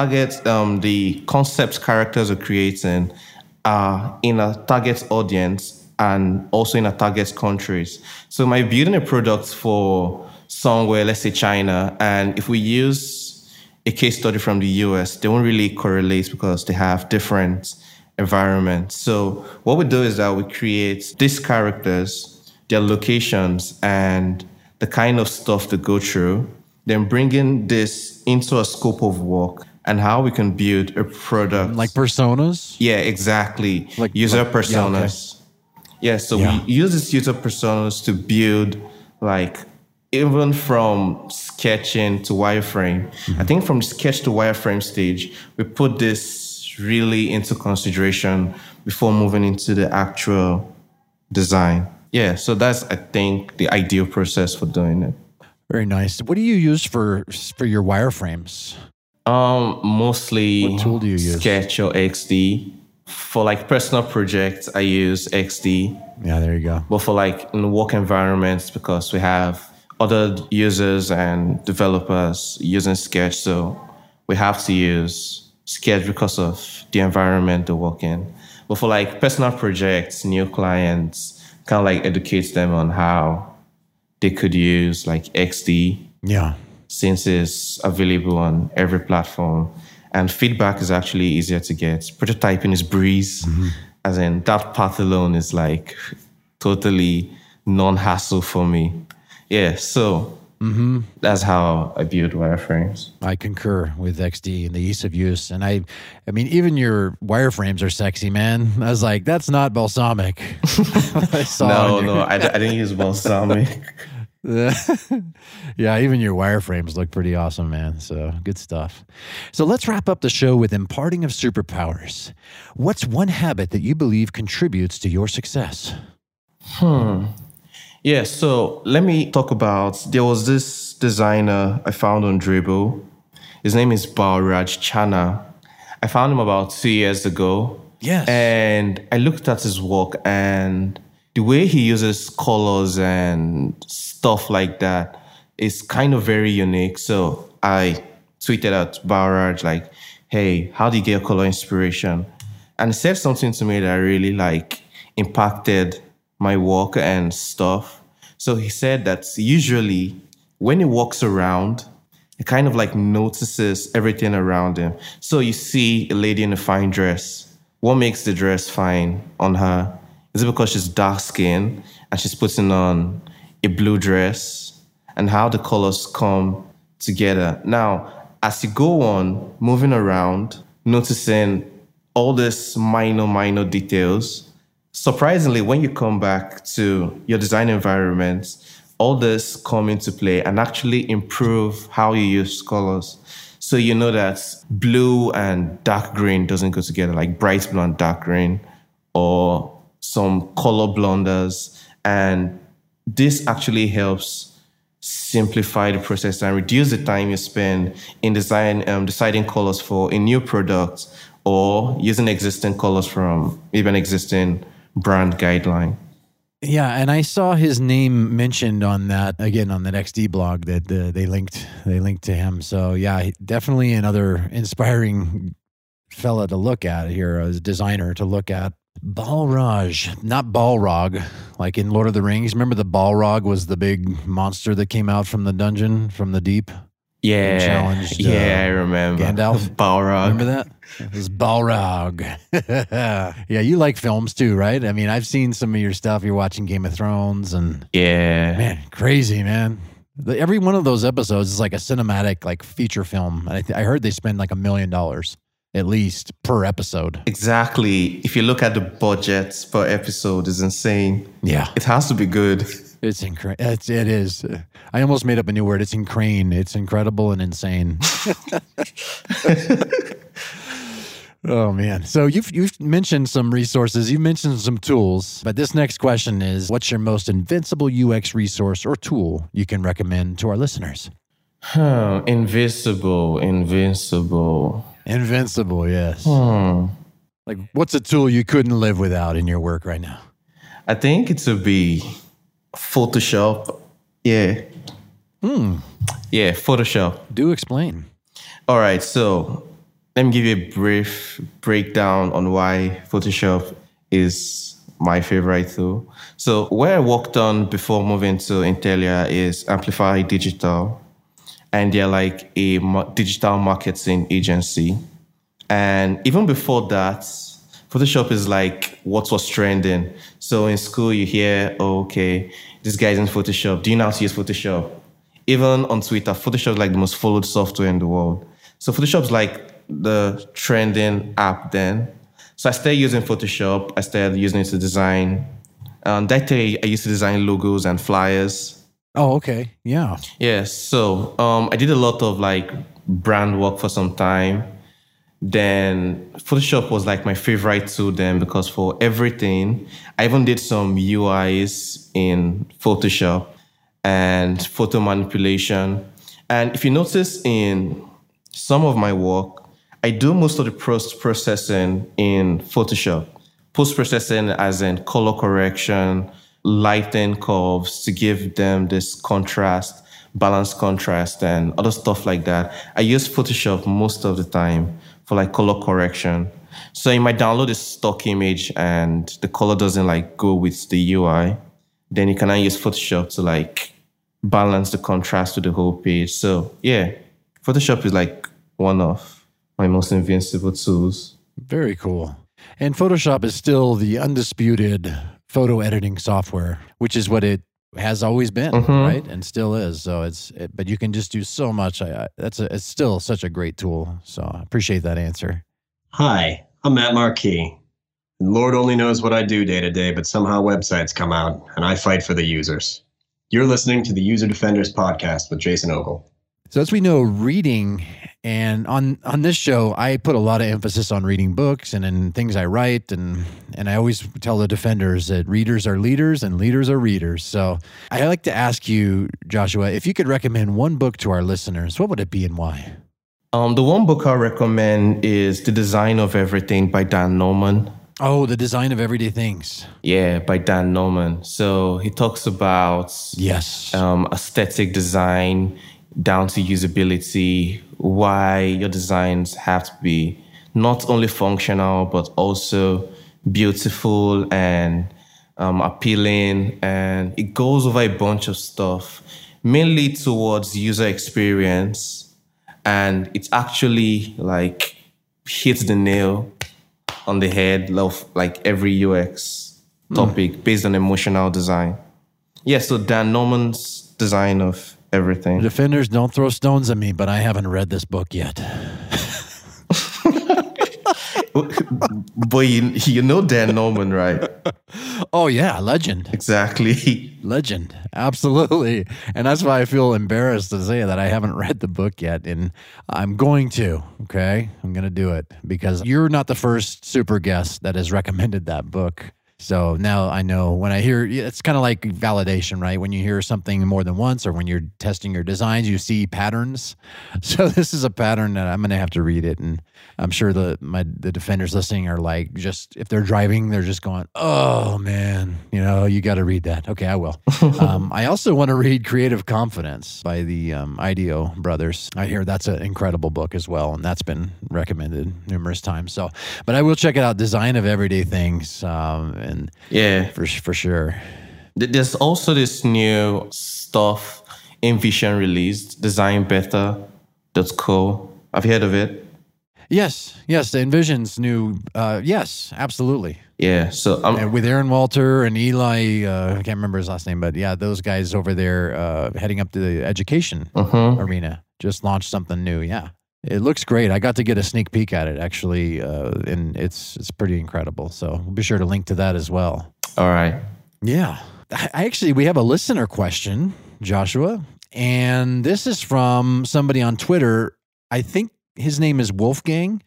[SPEAKER 2] the concept characters we're creating are in a target audience and also in a target countries. So am I building a product for somewhere, let's say China, and if we use a case study from the US, they won't really correlate because they have different environments. So what we do is that we create these characters, their locations, and the kind of stuff to go through, then bringing this into a scope of work and how we can build a product.
[SPEAKER 1] Like personas?
[SPEAKER 2] Yeah, exactly. Like user personas. Yeah, so we use these user personas to build, like, even from sketching to wireframe. I think from sketch to wireframe stage, we put this really into consideration before moving into the actual design. Yeah, so that's, I think, the ideal process for doing it.
[SPEAKER 1] Very nice. What do you use for your wireframes?
[SPEAKER 2] Mostly
[SPEAKER 1] what tool do you use?
[SPEAKER 2] Sketch or XD. For like personal projects, I use XD.
[SPEAKER 1] Yeah, there you go.
[SPEAKER 2] But for like in work environments, because we have other users and developers using Sketch, so we have to use Sketch because of the environment they work in. But for like personal projects, new clients, kind of like educate them on how they could use like XD.
[SPEAKER 1] Yeah.
[SPEAKER 2] Since it's available on every platform. And feedback is actually easier to get. Prototyping is breeze. As in, that path alone is like totally non-hassle for me. Yeah, so that's how I build wireframes.
[SPEAKER 1] I concur with XD and the ease of use. And I mean, even your wireframes are sexy, man. I was like, that's not balsamic.
[SPEAKER 2] I didn't use balsamic.
[SPEAKER 1] Yeah, even your wireframes look pretty awesome, man. So good stuff. So let's wrap up the show with imparting of superpowers. What's one habit that you believe contributes to your success?
[SPEAKER 2] Yeah, so let me talk about, there was this designer I found on Dribbble. His name is Balraj Chana. I found him about 2 years ago.
[SPEAKER 1] Yes.
[SPEAKER 2] And I looked at his work, and the way he uses colors and stuff like that is kind of very unique. So I tweeted at Balraj like, hey, how do you get color inspiration? And he said something to me that really like impacted my work and stuff. So he said that usually when he walks around, he kind of like notices everything around him. So you see a lady in a fine dress. What makes the dress fine on her? Is it because she's dark skinned and she's putting on a blue dress, and how the colors come together? Now, as you go on moving around, noticing all these minor details, surprisingly, when you come back to your design environment, all this come into play and actually improve how you use colors. So you know that blue and dark green doesn't go together, like bright blue and dark green, or some color blunders. And this actually helps simplify the process and reduce the time you spend in deciding colors for a new product or using existing colors from even existing brand guideline.
[SPEAKER 1] Yeah, and I saw his name mentioned on that, again, on that XD blog that they linked to him. So yeah, definitely another inspiring fella to look at here, as a designer to look at. Balrog, not Balrog, like in Lord of the Rings. Remember the Balrog was the big monster that came out from the dungeon, from the deep?
[SPEAKER 2] Yeah,
[SPEAKER 1] challenged,
[SPEAKER 2] I remember.
[SPEAKER 1] Gandalf?
[SPEAKER 2] Balrog.
[SPEAKER 1] Remember that? It was Balrog. Yeah, you like films too, right? I mean, I've seen some of your stuff. You're watching Game of Thrones and...
[SPEAKER 2] Yeah.
[SPEAKER 1] Man, crazy, man. Every one of those episodes is like a cinematic, like feature film. I heard they spend like $1 million at least per episode.
[SPEAKER 2] Exactly. If you look at the budget per episode, it's insane.
[SPEAKER 1] Yeah.
[SPEAKER 2] It has to be good.
[SPEAKER 1] It's incredible. It is. I almost made up a new word. It's incrane. It's incredible and insane. Oh, man. So you've mentioned some resources. You've mentioned some tools. But this next question is, what's your most invincible UX resource or tool you can recommend to our listeners?
[SPEAKER 2] Invincible,
[SPEAKER 1] yes. Like, what's a tool you couldn't live without in your work right now?
[SPEAKER 2] I think it would be Photoshop. Yeah. Yeah, Photoshop.
[SPEAKER 1] Do explain.
[SPEAKER 2] All right, so let me give you a brief breakdown on why Photoshop is my favorite tool. So where I worked on before moving to Intelia is Amplify Digital. And they're like a digital marketing agency. And even before that, Photoshop is like what was trending. So in school, you hear, oh, okay, this guy's in Photoshop. Do you know how to use Photoshop? Even on Twitter, Photoshop is like the most followed software in the world. So Photoshop is like the trending app then. So I started using Photoshop. I started using it to design. That day, I used to design logos and flyers.
[SPEAKER 1] Oh, okay. Yeah.
[SPEAKER 2] Yeah. So I did a lot of like brand work for some time. Then Photoshop was like my favorite tool then, because for everything, I even did some UIs in Photoshop and photo manipulation. And if you notice in some of my work, I do most of the post-processing in Photoshop. Post-processing as in color correction, lighten curves to give them this contrast, balanced contrast, and other stuff like that. I use Photoshop most of the time for like color correction. So you might download a stock image and the color doesn't like go with the UI. Then you can now use Photoshop to like balance the contrast to the whole page. So yeah, Photoshop is like one of my most invincible tools.
[SPEAKER 1] Very cool. And Photoshop is still the undisputed photo editing software, which is what it has always been, right? And still is. So but you can just do so much. It's still such a great tool. So I appreciate that answer.
[SPEAKER 4] Hi, I'm Matt Marquis. And Lord only knows what I do day to day, but somehow websites come out and I fight for the users. You're listening to the User Defenders podcast with Jason Ogle.
[SPEAKER 1] So as we know, reading, and on this show, I put a lot of emphasis on reading books and in things I write. And I always tell the defenders that readers are leaders and leaders are readers. So I like to ask you, Joshua, if you could recommend one book to our listeners, what would it be and why?
[SPEAKER 2] The one book I recommend is The Design of Everything by Dan Norman.
[SPEAKER 1] Oh, The Design of Everyday Things.
[SPEAKER 2] Yeah, by Dan Norman. So he talks about aesthetic design down to usability, why your designs have to be not only functional, but also beautiful and appealing, and it goes over a bunch of stuff, mainly towards user experience, and it actually like hits the nail on the head of like every UX topic based on emotional design. Yeah, so Dan Norman's design of everything.
[SPEAKER 1] Defenders, don't throw stones at me, but I haven't read this book yet.
[SPEAKER 2] But you know Dan Norman, right?
[SPEAKER 1] Oh, yeah, legend.
[SPEAKER 2] Exactly.
[SPEAKER 1] Legend. Absolutely. And that's why I feel embarrassed to say that I haven't read the book yet. And I'm going to, okay? I'm going to do it because you're not the first super guest that has recommended that book. So now I know when I hear, it's kind of like validation, right? When you hear something more than once or when you're testing your designs, you see patterns. So this is a pattern that I'm going to have to read it. And I'm sure the defenders listening are like, just if they're driving, they're just going, oh man, you got to read that. Okay, I will. I also want to read Creative Confidence by the IDEO brothers. I hear that's an incredible book as well. And that's been recommended numerous times. So, but I will check it out. Design of Everyday Things. And yeah, for sure.
[SPEAKER 2] There's also this new stuff InVision released, designbetter.co. Have you heard of it?
[SPEAKER 1] Yes, the InVision's new. Yes, absolutely.
[SPEAKER 2] Yeah, so
[SPEAKER 1] and with Aaron Walter and Eli, I can't remember his last name, but yeah, those guys over there heading up to the education arena just launched something new. Yeah. It looks great. I got to get a sneak peek at it, actually, and it's pretty incredible. So we'll be sure to link to that as well.
[SPEAKER 2] All right.
[SPEAKER 1] Yeah. We have a listener question, Joshua, and this is from somebody on Twitter. I think his name is Wolfgang,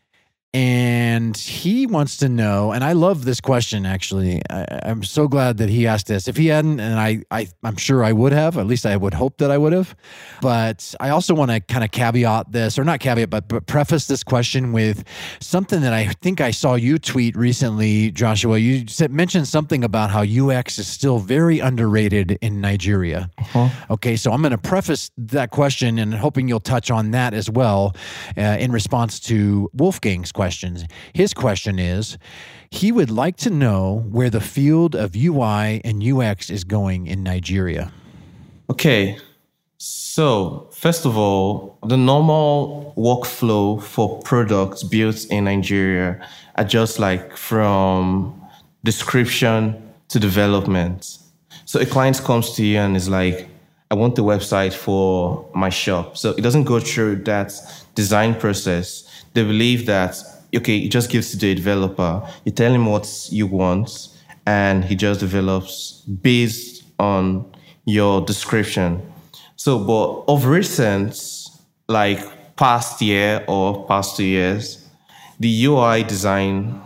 [SPEAKER 1] and he wants to know, and I love this question, actually. I'm so glad that he asked this. If he hadn't, and I'm sure I would have, at least I would hope that I would have. But I also want to kind of caveat this, or not caveat, but preface this question with something that I think I saw you tweet recently, Joshua. You mentioned something about how UX is still very underrated in Nigeria. Okay, so I'm going to preface that question and hoping you'll touch on that as well in response to Wolfgang's questions. His question is, he would like to know where the field of UI and UX is going in Nigeria.
[SPEAKER 2] Okay, so first of all, the normal workflow for products built in Nigeria are just like from description to development. So a client comes to you and is like, I want the website for my shop. So it doesn't go through that design process. They believe that, okay, it just gives to the developer. You tell him what you want, and he just develops based on your description. So, but of recent, like past year or past 2 years, the UI design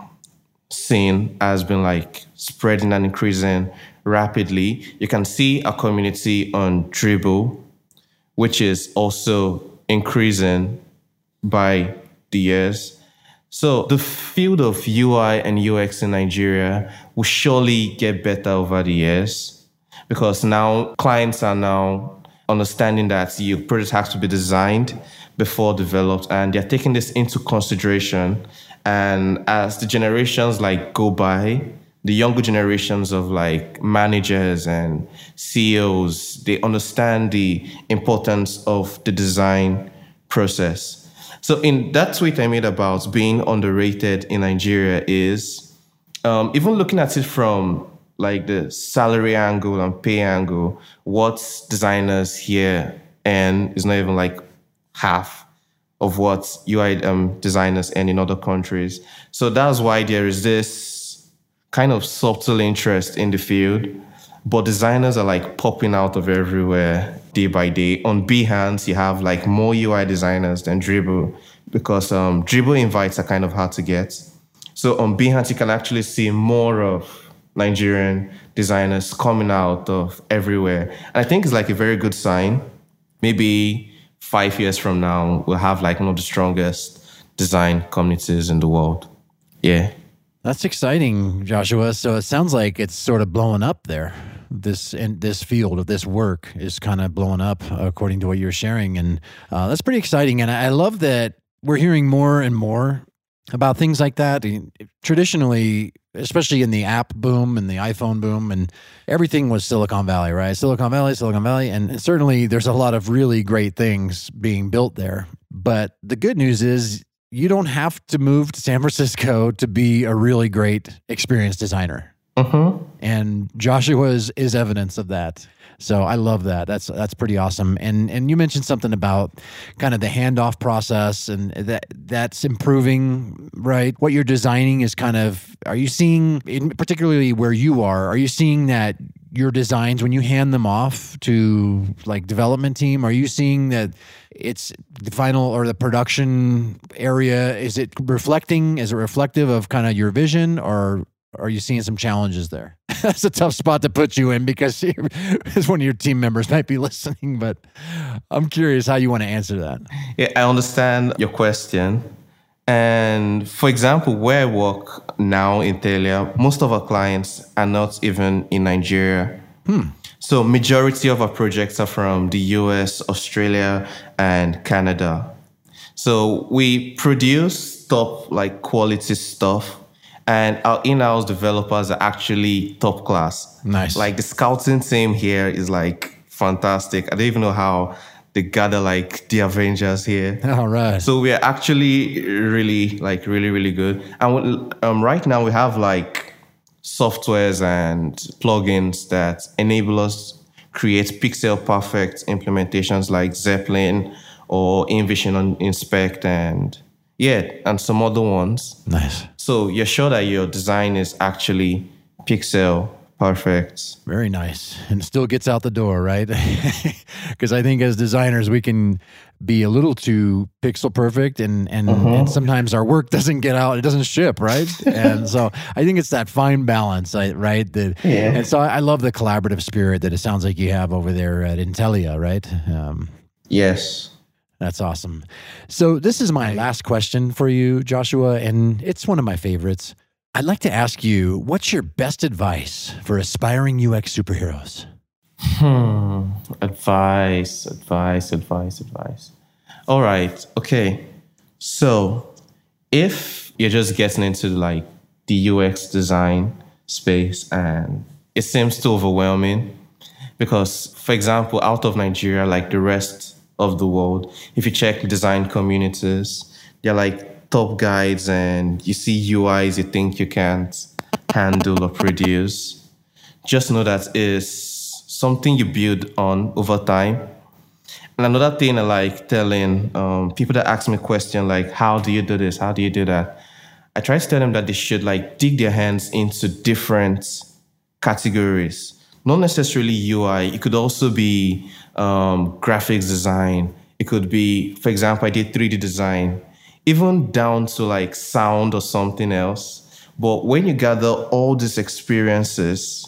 [SPEAKER 2] scene has been like spreading and increasing rapidly. You can see a community on Dribbble, which is also increasing by the years. So the field of UI and UX in Nigeria will surely get better over the years because now clients are now understanding that your product has to be designed before developed, and they're taking this into consideration. And as the generations like go by, the younger generations of like managers and CEOs, they understand the importance of the design process. So in that tweet I made about being underrated in Nigeria is even looking at it from like the salary angle and pay angle, what designers here earn is not even like half of what UI designers earn in other countries. So that's why there is this kind of subtle interest in the field, but designers are like popping out of everywhere day by day. On Behance, you have like more UI designers than Dribbble because Dribbble invites are kind of hard to get. So on Behance, you can actually see more of Nigerian designers coming out of everywhere. And I think it's like a very good sign. Maybe 5 years from now, we'll have like one of the strongest design communities in the world. Yeah.
[SPEAKER 1] That's exciting, Joshua. So it sounds like it's sort of blowing up there. This field of this work is kind of blowing up according to what you're sharing. And that's pretty exciting. And I love that we're hearing more and more about things like that? Traditionally, especially in the app boom and the iPhone boom, and everything was Silicon Valley, right? Silicon Valley. And certainly there's a lot of really great things being built there. But the good news is you don't have to move to San Francisco to be a really great experienced designer. And Joshua is evidence of that. So I love that. That's pretty awesome. And you mentioned something about kind of the handoff process, and that's improving, right? What you're designing is kind of, are you seeing, particularly where you are you seeing that your designs, when you hand them off to like development team, are you seeing that it's the final or the production area? Is it reflective of kind of your vision, or are you seeing some challenges there? That's a tough spot to put you in because one of your team members might be listening, but I'm curious how you want to answer that.
[SPEAKER 2] Yeah, I understand your question. And for example, where I work now in Telia, most of our clients are not even in Nigeria. So majority of our projects are from the US, Australia, and Canada. So we produce top like quality stuff. And our in-house developers are actually top class.
[SPEAKER 1] Nice.
[SPEAKER 2] Like the scouting team here is like fantastic. I don't even know how they gather like the Avengers here.
[SPEAKER 1] All right.
[SPEAKER 2] So we are actually really good. And right now we have like softwares and plugins that enable us create pixel perfect implementations like Zeppelin or InVision Inspect and some other ones.
[SPEAKER 1] Nice.
[SPEAKER 2] So you're sure that your design is actually pixel perfect.
[SPEAKER 1] Very nice. And still gets out the door, right? Because I think as designers, we can be a little too pixel perfect and sometimes our work doesn't get out, it doesn't ship, right? And so I think it's that fine balance, right? And so I love the collaborative spirit that it sounds like you have over there at Intelia, right?
[SPEAKER 2] Yes.
[SPEAKER 1] That's awesome. So this is my last question for you, Joshua, and it's one of my favorites. I'd like to ask you, what's your best advice for aspiring UX superheroes?
[SPEAKER 2] Advice. All right. Okay. So if you're just getting into like the UX design space and it seems too overwhelming because, for example, out of Nigeria, like the rest of the world, if you check design communities, they're like top guides and you see UIs you think you can't handle or produce. Just know that is something you build on over time. And another thing I like telling people that ask me a question like, how do you do this? How do you do that? I try to tell them that they should like dig their hands into different categories. Not necessarily UI. It could also be graphics design. It could be, for example, I did 3D design, even down to like sound or something else. But when you gather all these experiences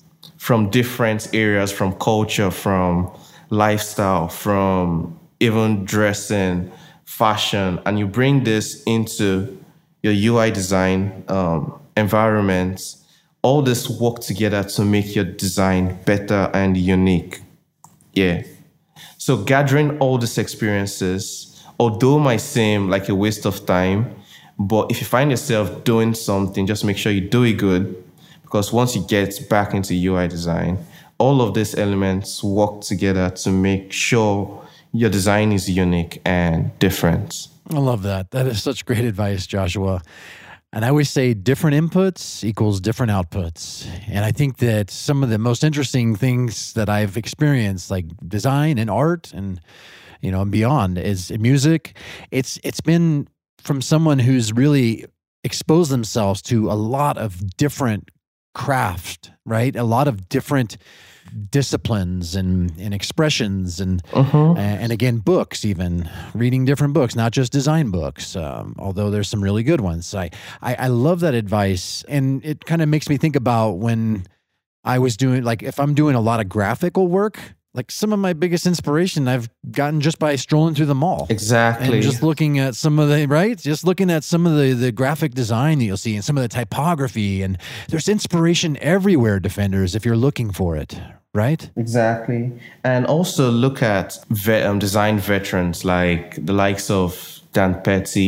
[SPEAKER 2] from different areas, from culture, from lifestyle, from even dressing, fashion, and you bring this into your UI design environment, all this work together to make your design better and unique. Yeah. So gathering all these experiences, although might seem like a waste of time, but if you find yourself doing something, just make sure you do it good. Because once you get back into UI design, all of these elements work together to make sure your design is unique and different.
[SPEAKER 1] I love that. That is such great advice, Joshua. And I always say different inputs equals different outputs. And I think that some of the most interesting things that I've experienced, like design and art and, and beyond, is music. It's been from someone who's really exposed themselves to a lot of different craft, right? A lot of different disciplines and expressions and again, books, even reading different books, not just design books, although there's some really good ones. I love that advice. And it kind of makes me think about when I was doing, like if I'm doing a lot of graphical work, like some of my biggest inspiration I've gotten just by strolling through the mall.
[SPEAKER 2] Exactly.
[SPEAKER 1] And just looking at some of the, right? Just looking at some of the graphic design that you'll see and some of the typography. And there's inspiration everywhere, Defenders, if you're looking for it, right?
[SPEAKER 2] Exactly. And also look at design veterans like the likes of Dan Petty,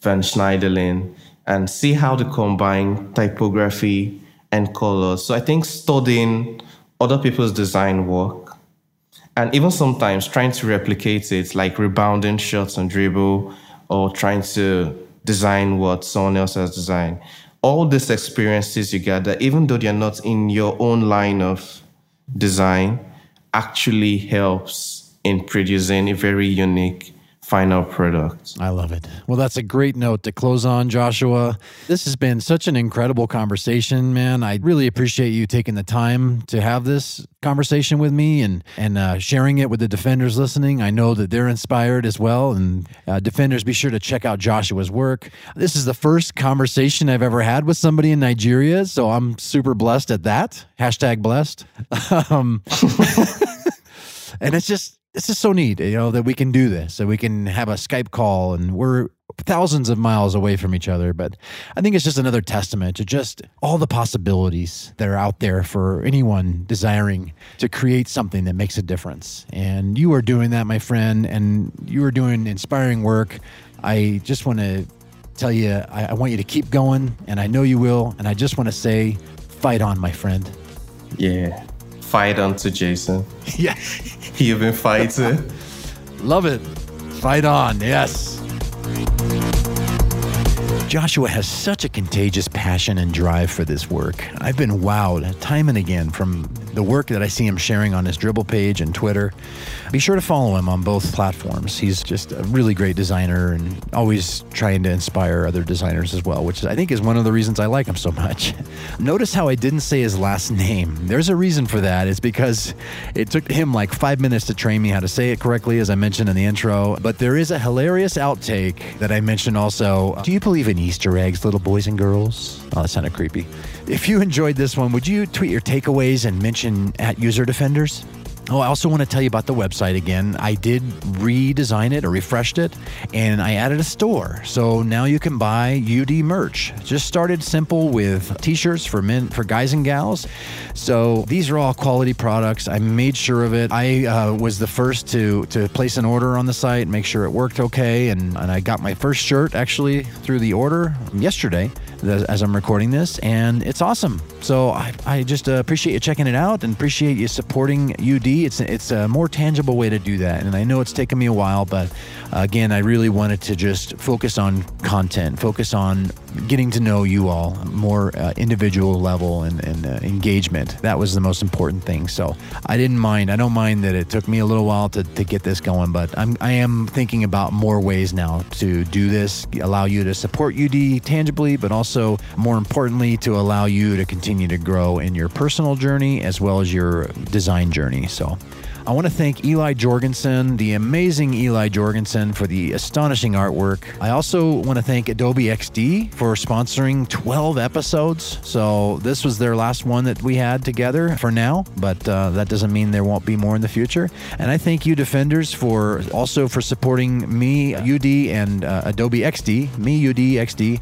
[SPEAKER 2] Van Schneiderlin, and see how to combine typography and colors. So I think studying other people's design work and even sometimes trying to replicate it, like rebounding shots on Dribble or trying to design what someone else has designed. All these experiences you gather, even though they're not in your own line of design, actually helps in producing a very unique final product.
[SPEAKER 1] I love it. Well, that's a great note to close on, Joshua. This has been such an incredible conversation, man. I really appreciate you taking the time to have this conversation with me and sharing it with the Defenders listening. I know that they're inspired as well. And Defenders, be sure to check out Joshua's work. This is the first conversation I've ever had with somebody in Nigeria, so I'm super blessed at that. #blessed. And it's just so neat, that we can do this, that we can have a Skype call, and we're thousands of miles away from each other. But I think it's just another testament to just all the possibilities that are out there for anyone desiring to create something that makes a difference. And you are doing that, my friend, and you are doing inspiring work. I just want to tell you, I want you to keep going, and I know you will. And I just want to say, fight on, my friend.
[SPEAKER 2] Yeah. Fight on to Jason.
[SPEAKER 1] Yeah.
[SPEAKER 2] You've been fighting.
[SPEAKER 1] Love it. Fight on. Yes. Joshua has such a contagious passion and drive for this work. I've been wowed time and again from the work that I see him sharing on his Dribbble page and Twitter. Be sure to follow him on both platforms. He's just a really great designer and always trying to inspire other designers as well, which I think is one of the reasons I like him so much. Notice how I didn't say his last name. There's a reason for that. It's because it took him like 5 minutes to train me how to say it correctly, as I mentioned in the intro. But there is a hilarious outtake that I mentioned also. Do you believe in Easter eggs, little boys and girls? Oh, that sounded creepy. If you enjoyed this one, would you tweet your takeaways and mention @UserDefenders? Oh, I also want to tell you about the website again. I did redesign it or refreshed it, and I added a store. So now you can buy UD merch. Just started simple with t-shirts for men, for guys and gals. So these are all quality products. I made sure of it. I was the first to place an order on the site, make sure it worked okay, and I got my first shirt actually through the order yesterday as I'm recording this, and it's awesome. So I just appreciate you checking it out and appreciate you supporting UD. It's a more tangible way to do that, and I know it's taken me a while, but again, I really wanted to just focus on content, focus on getting to know you all more individual level and engagement. That was the most important thing. So I don't mind that it took me a little while to get this going, but I am thinking about more ways now to do this, allow you to support UD tangibly, but also more importantly to allow you to continue to grow in your personal journey as well as your design journey. So I want to thank Eli Jorgensen, the amazing Eli Jorgensen, for the astonishing artwork. I also want to thank Adobe XD for sponsoring 12 episodes. So this was their last one that we had together for now, but that doesn't mean there won't be more in the future. And I thank you, Defenders, for supporting me, UD, and Adobe XD, me, UD, XD,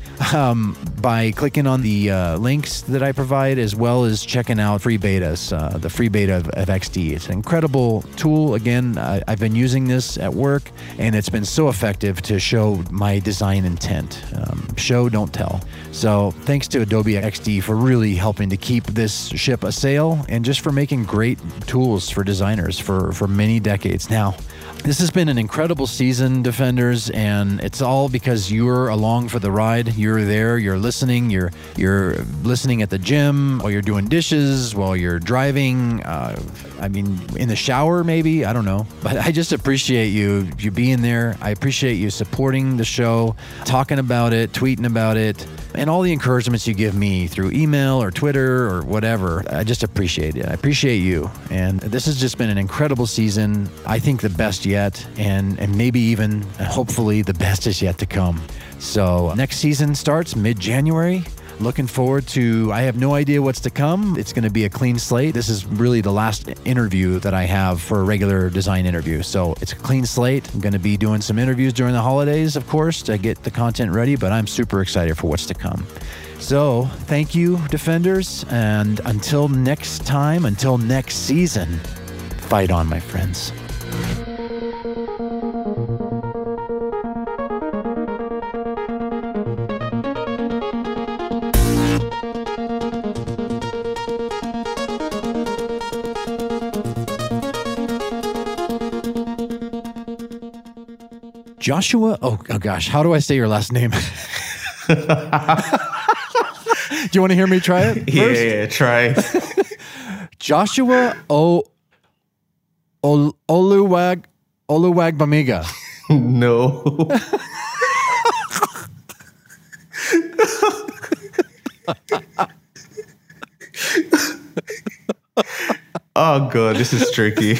[SPEAKER 1] by clicking on the links that I provide, as well as checking out free betas, the free beta of XD. It's an incredible tool. Again, I've been using this at work, and it's been so effective to show my design intent. Show, don't tell. So thanks to Adobe XD for really helping to keep this ship a sail, and just for making great tools for designers for many decades now. This has been an incredible season, Defenders, and it's all because you're along for the ride. You're there, you're listening, you're listening at the gym, while you're doing dishes, while you're driving, in the shower maybe, I don't know. But I just appreciate you being there. I appreciate you supporting the show, talking about it, tweeting about it, and all the encouragements you give me through email or Twitter or whatever. I just appreciate it. I appreciate you. And this has just been an incredible season. I think the best yet, and maybe even, hopefully, the best is yet to come. So next season starts mid-January. Looking forward to, I have no idea what's to come. It's going to be a clean slate. This is really the last interview that I have for a regular design interview. So it's a clean slate. I'm going to be doing some interviews during the holidays, of course, to get the content ready, but I'm super excited for what's to come. So thank you, Defenders. And until next time, until next season, fight on, my friends. Joshua. Oh gosh, how do I say your last name? Do you want to hear me try it? First?
[SPEAKER 2] Yeah, try.
[SPEAKER 1] Joshua Oluwagbamiga.
[SPEAKER 2] No. Oh god, this is tricky.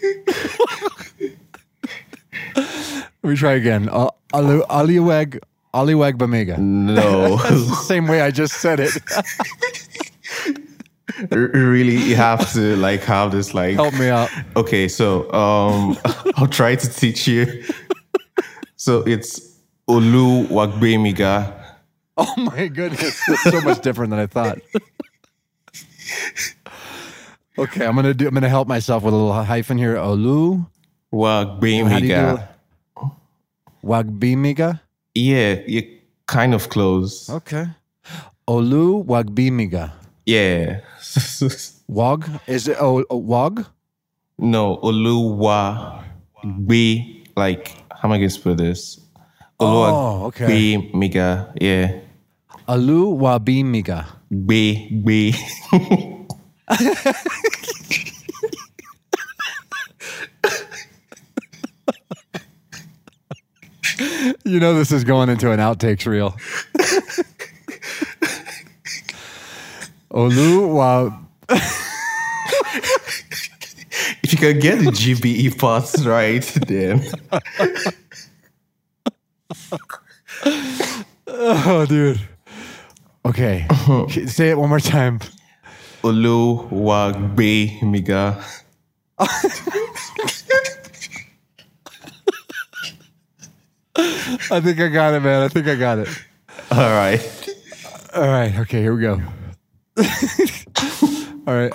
[SPEAKER 1] Let me try again. Oluwagbamiga.
[SPEAKER 2] No.
[SPEAKER 1] That's the same way I just said it.
[SPEAKER 2] Really, you have to like have this like.
[SPEAKER 1] Help me out.
[SPEAKER 2] Okay, so I'll try to teach you. So it's Oluwagbemiga.
[SPEAKER 1] Oh my goodness, that's so much different than I thought. Okay, I'm gonna help myself with a little hyphen here.
[SPEAKER 2] Wagbemiga.
[SPEAKER 1] Wagbimiga?
[SPEAKER 2] Yeah, you're kind of close.
[SPEAKER 1] Okay. Oluwagbimiga.
[SPEAKER 2] Yeah.
[SPEAKER 1] Wag? Is it Wag?
[SPEAKER 2] No, Oluwagbe. Like, how am I going to spell this? Oluwagbemiga. Yeah.
[SPEAKER 1] Oluwagbimiga.
[SPEAKER 2] Be.
[SPEAKER 1] You know this is going into an outtakes reel.
[SPEAKER 2] If you can get the GBE parts right, then.
[SPEAKER 1] Oh, dude. Okay. Say it one more time.
[SPEAKER 2] Oluwagbemiga.
[SPEAKER 1] I think I got it, man. I think I got it.
[SPEAKER 2] All right.
[SPEAKER 1] Okay, here we go. All right.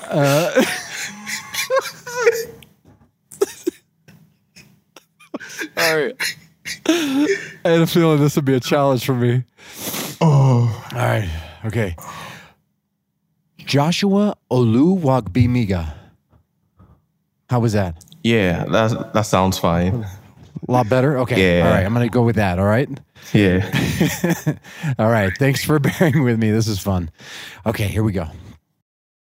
[SPEAKER 1] All right. I had a feeling this would be a challenge for me.
[SPEAKER 2] Oh.
[SPEAKER 1] All right. Okay. Joshua Oluwagbimiga. How was that?
[SPEAKER 2] Yeah, that sounds fine.
[SPEAKER 1] A lot better? Okay.
[SPEAKER 2] Yeah.
[SPEAKER 1] All right. I'm going to go with that. All right.
[SPEAKER 2] Yeah.
[SPEAKER 1] All right. Thanks for bearing with me. This is fun. Okay. Here we go.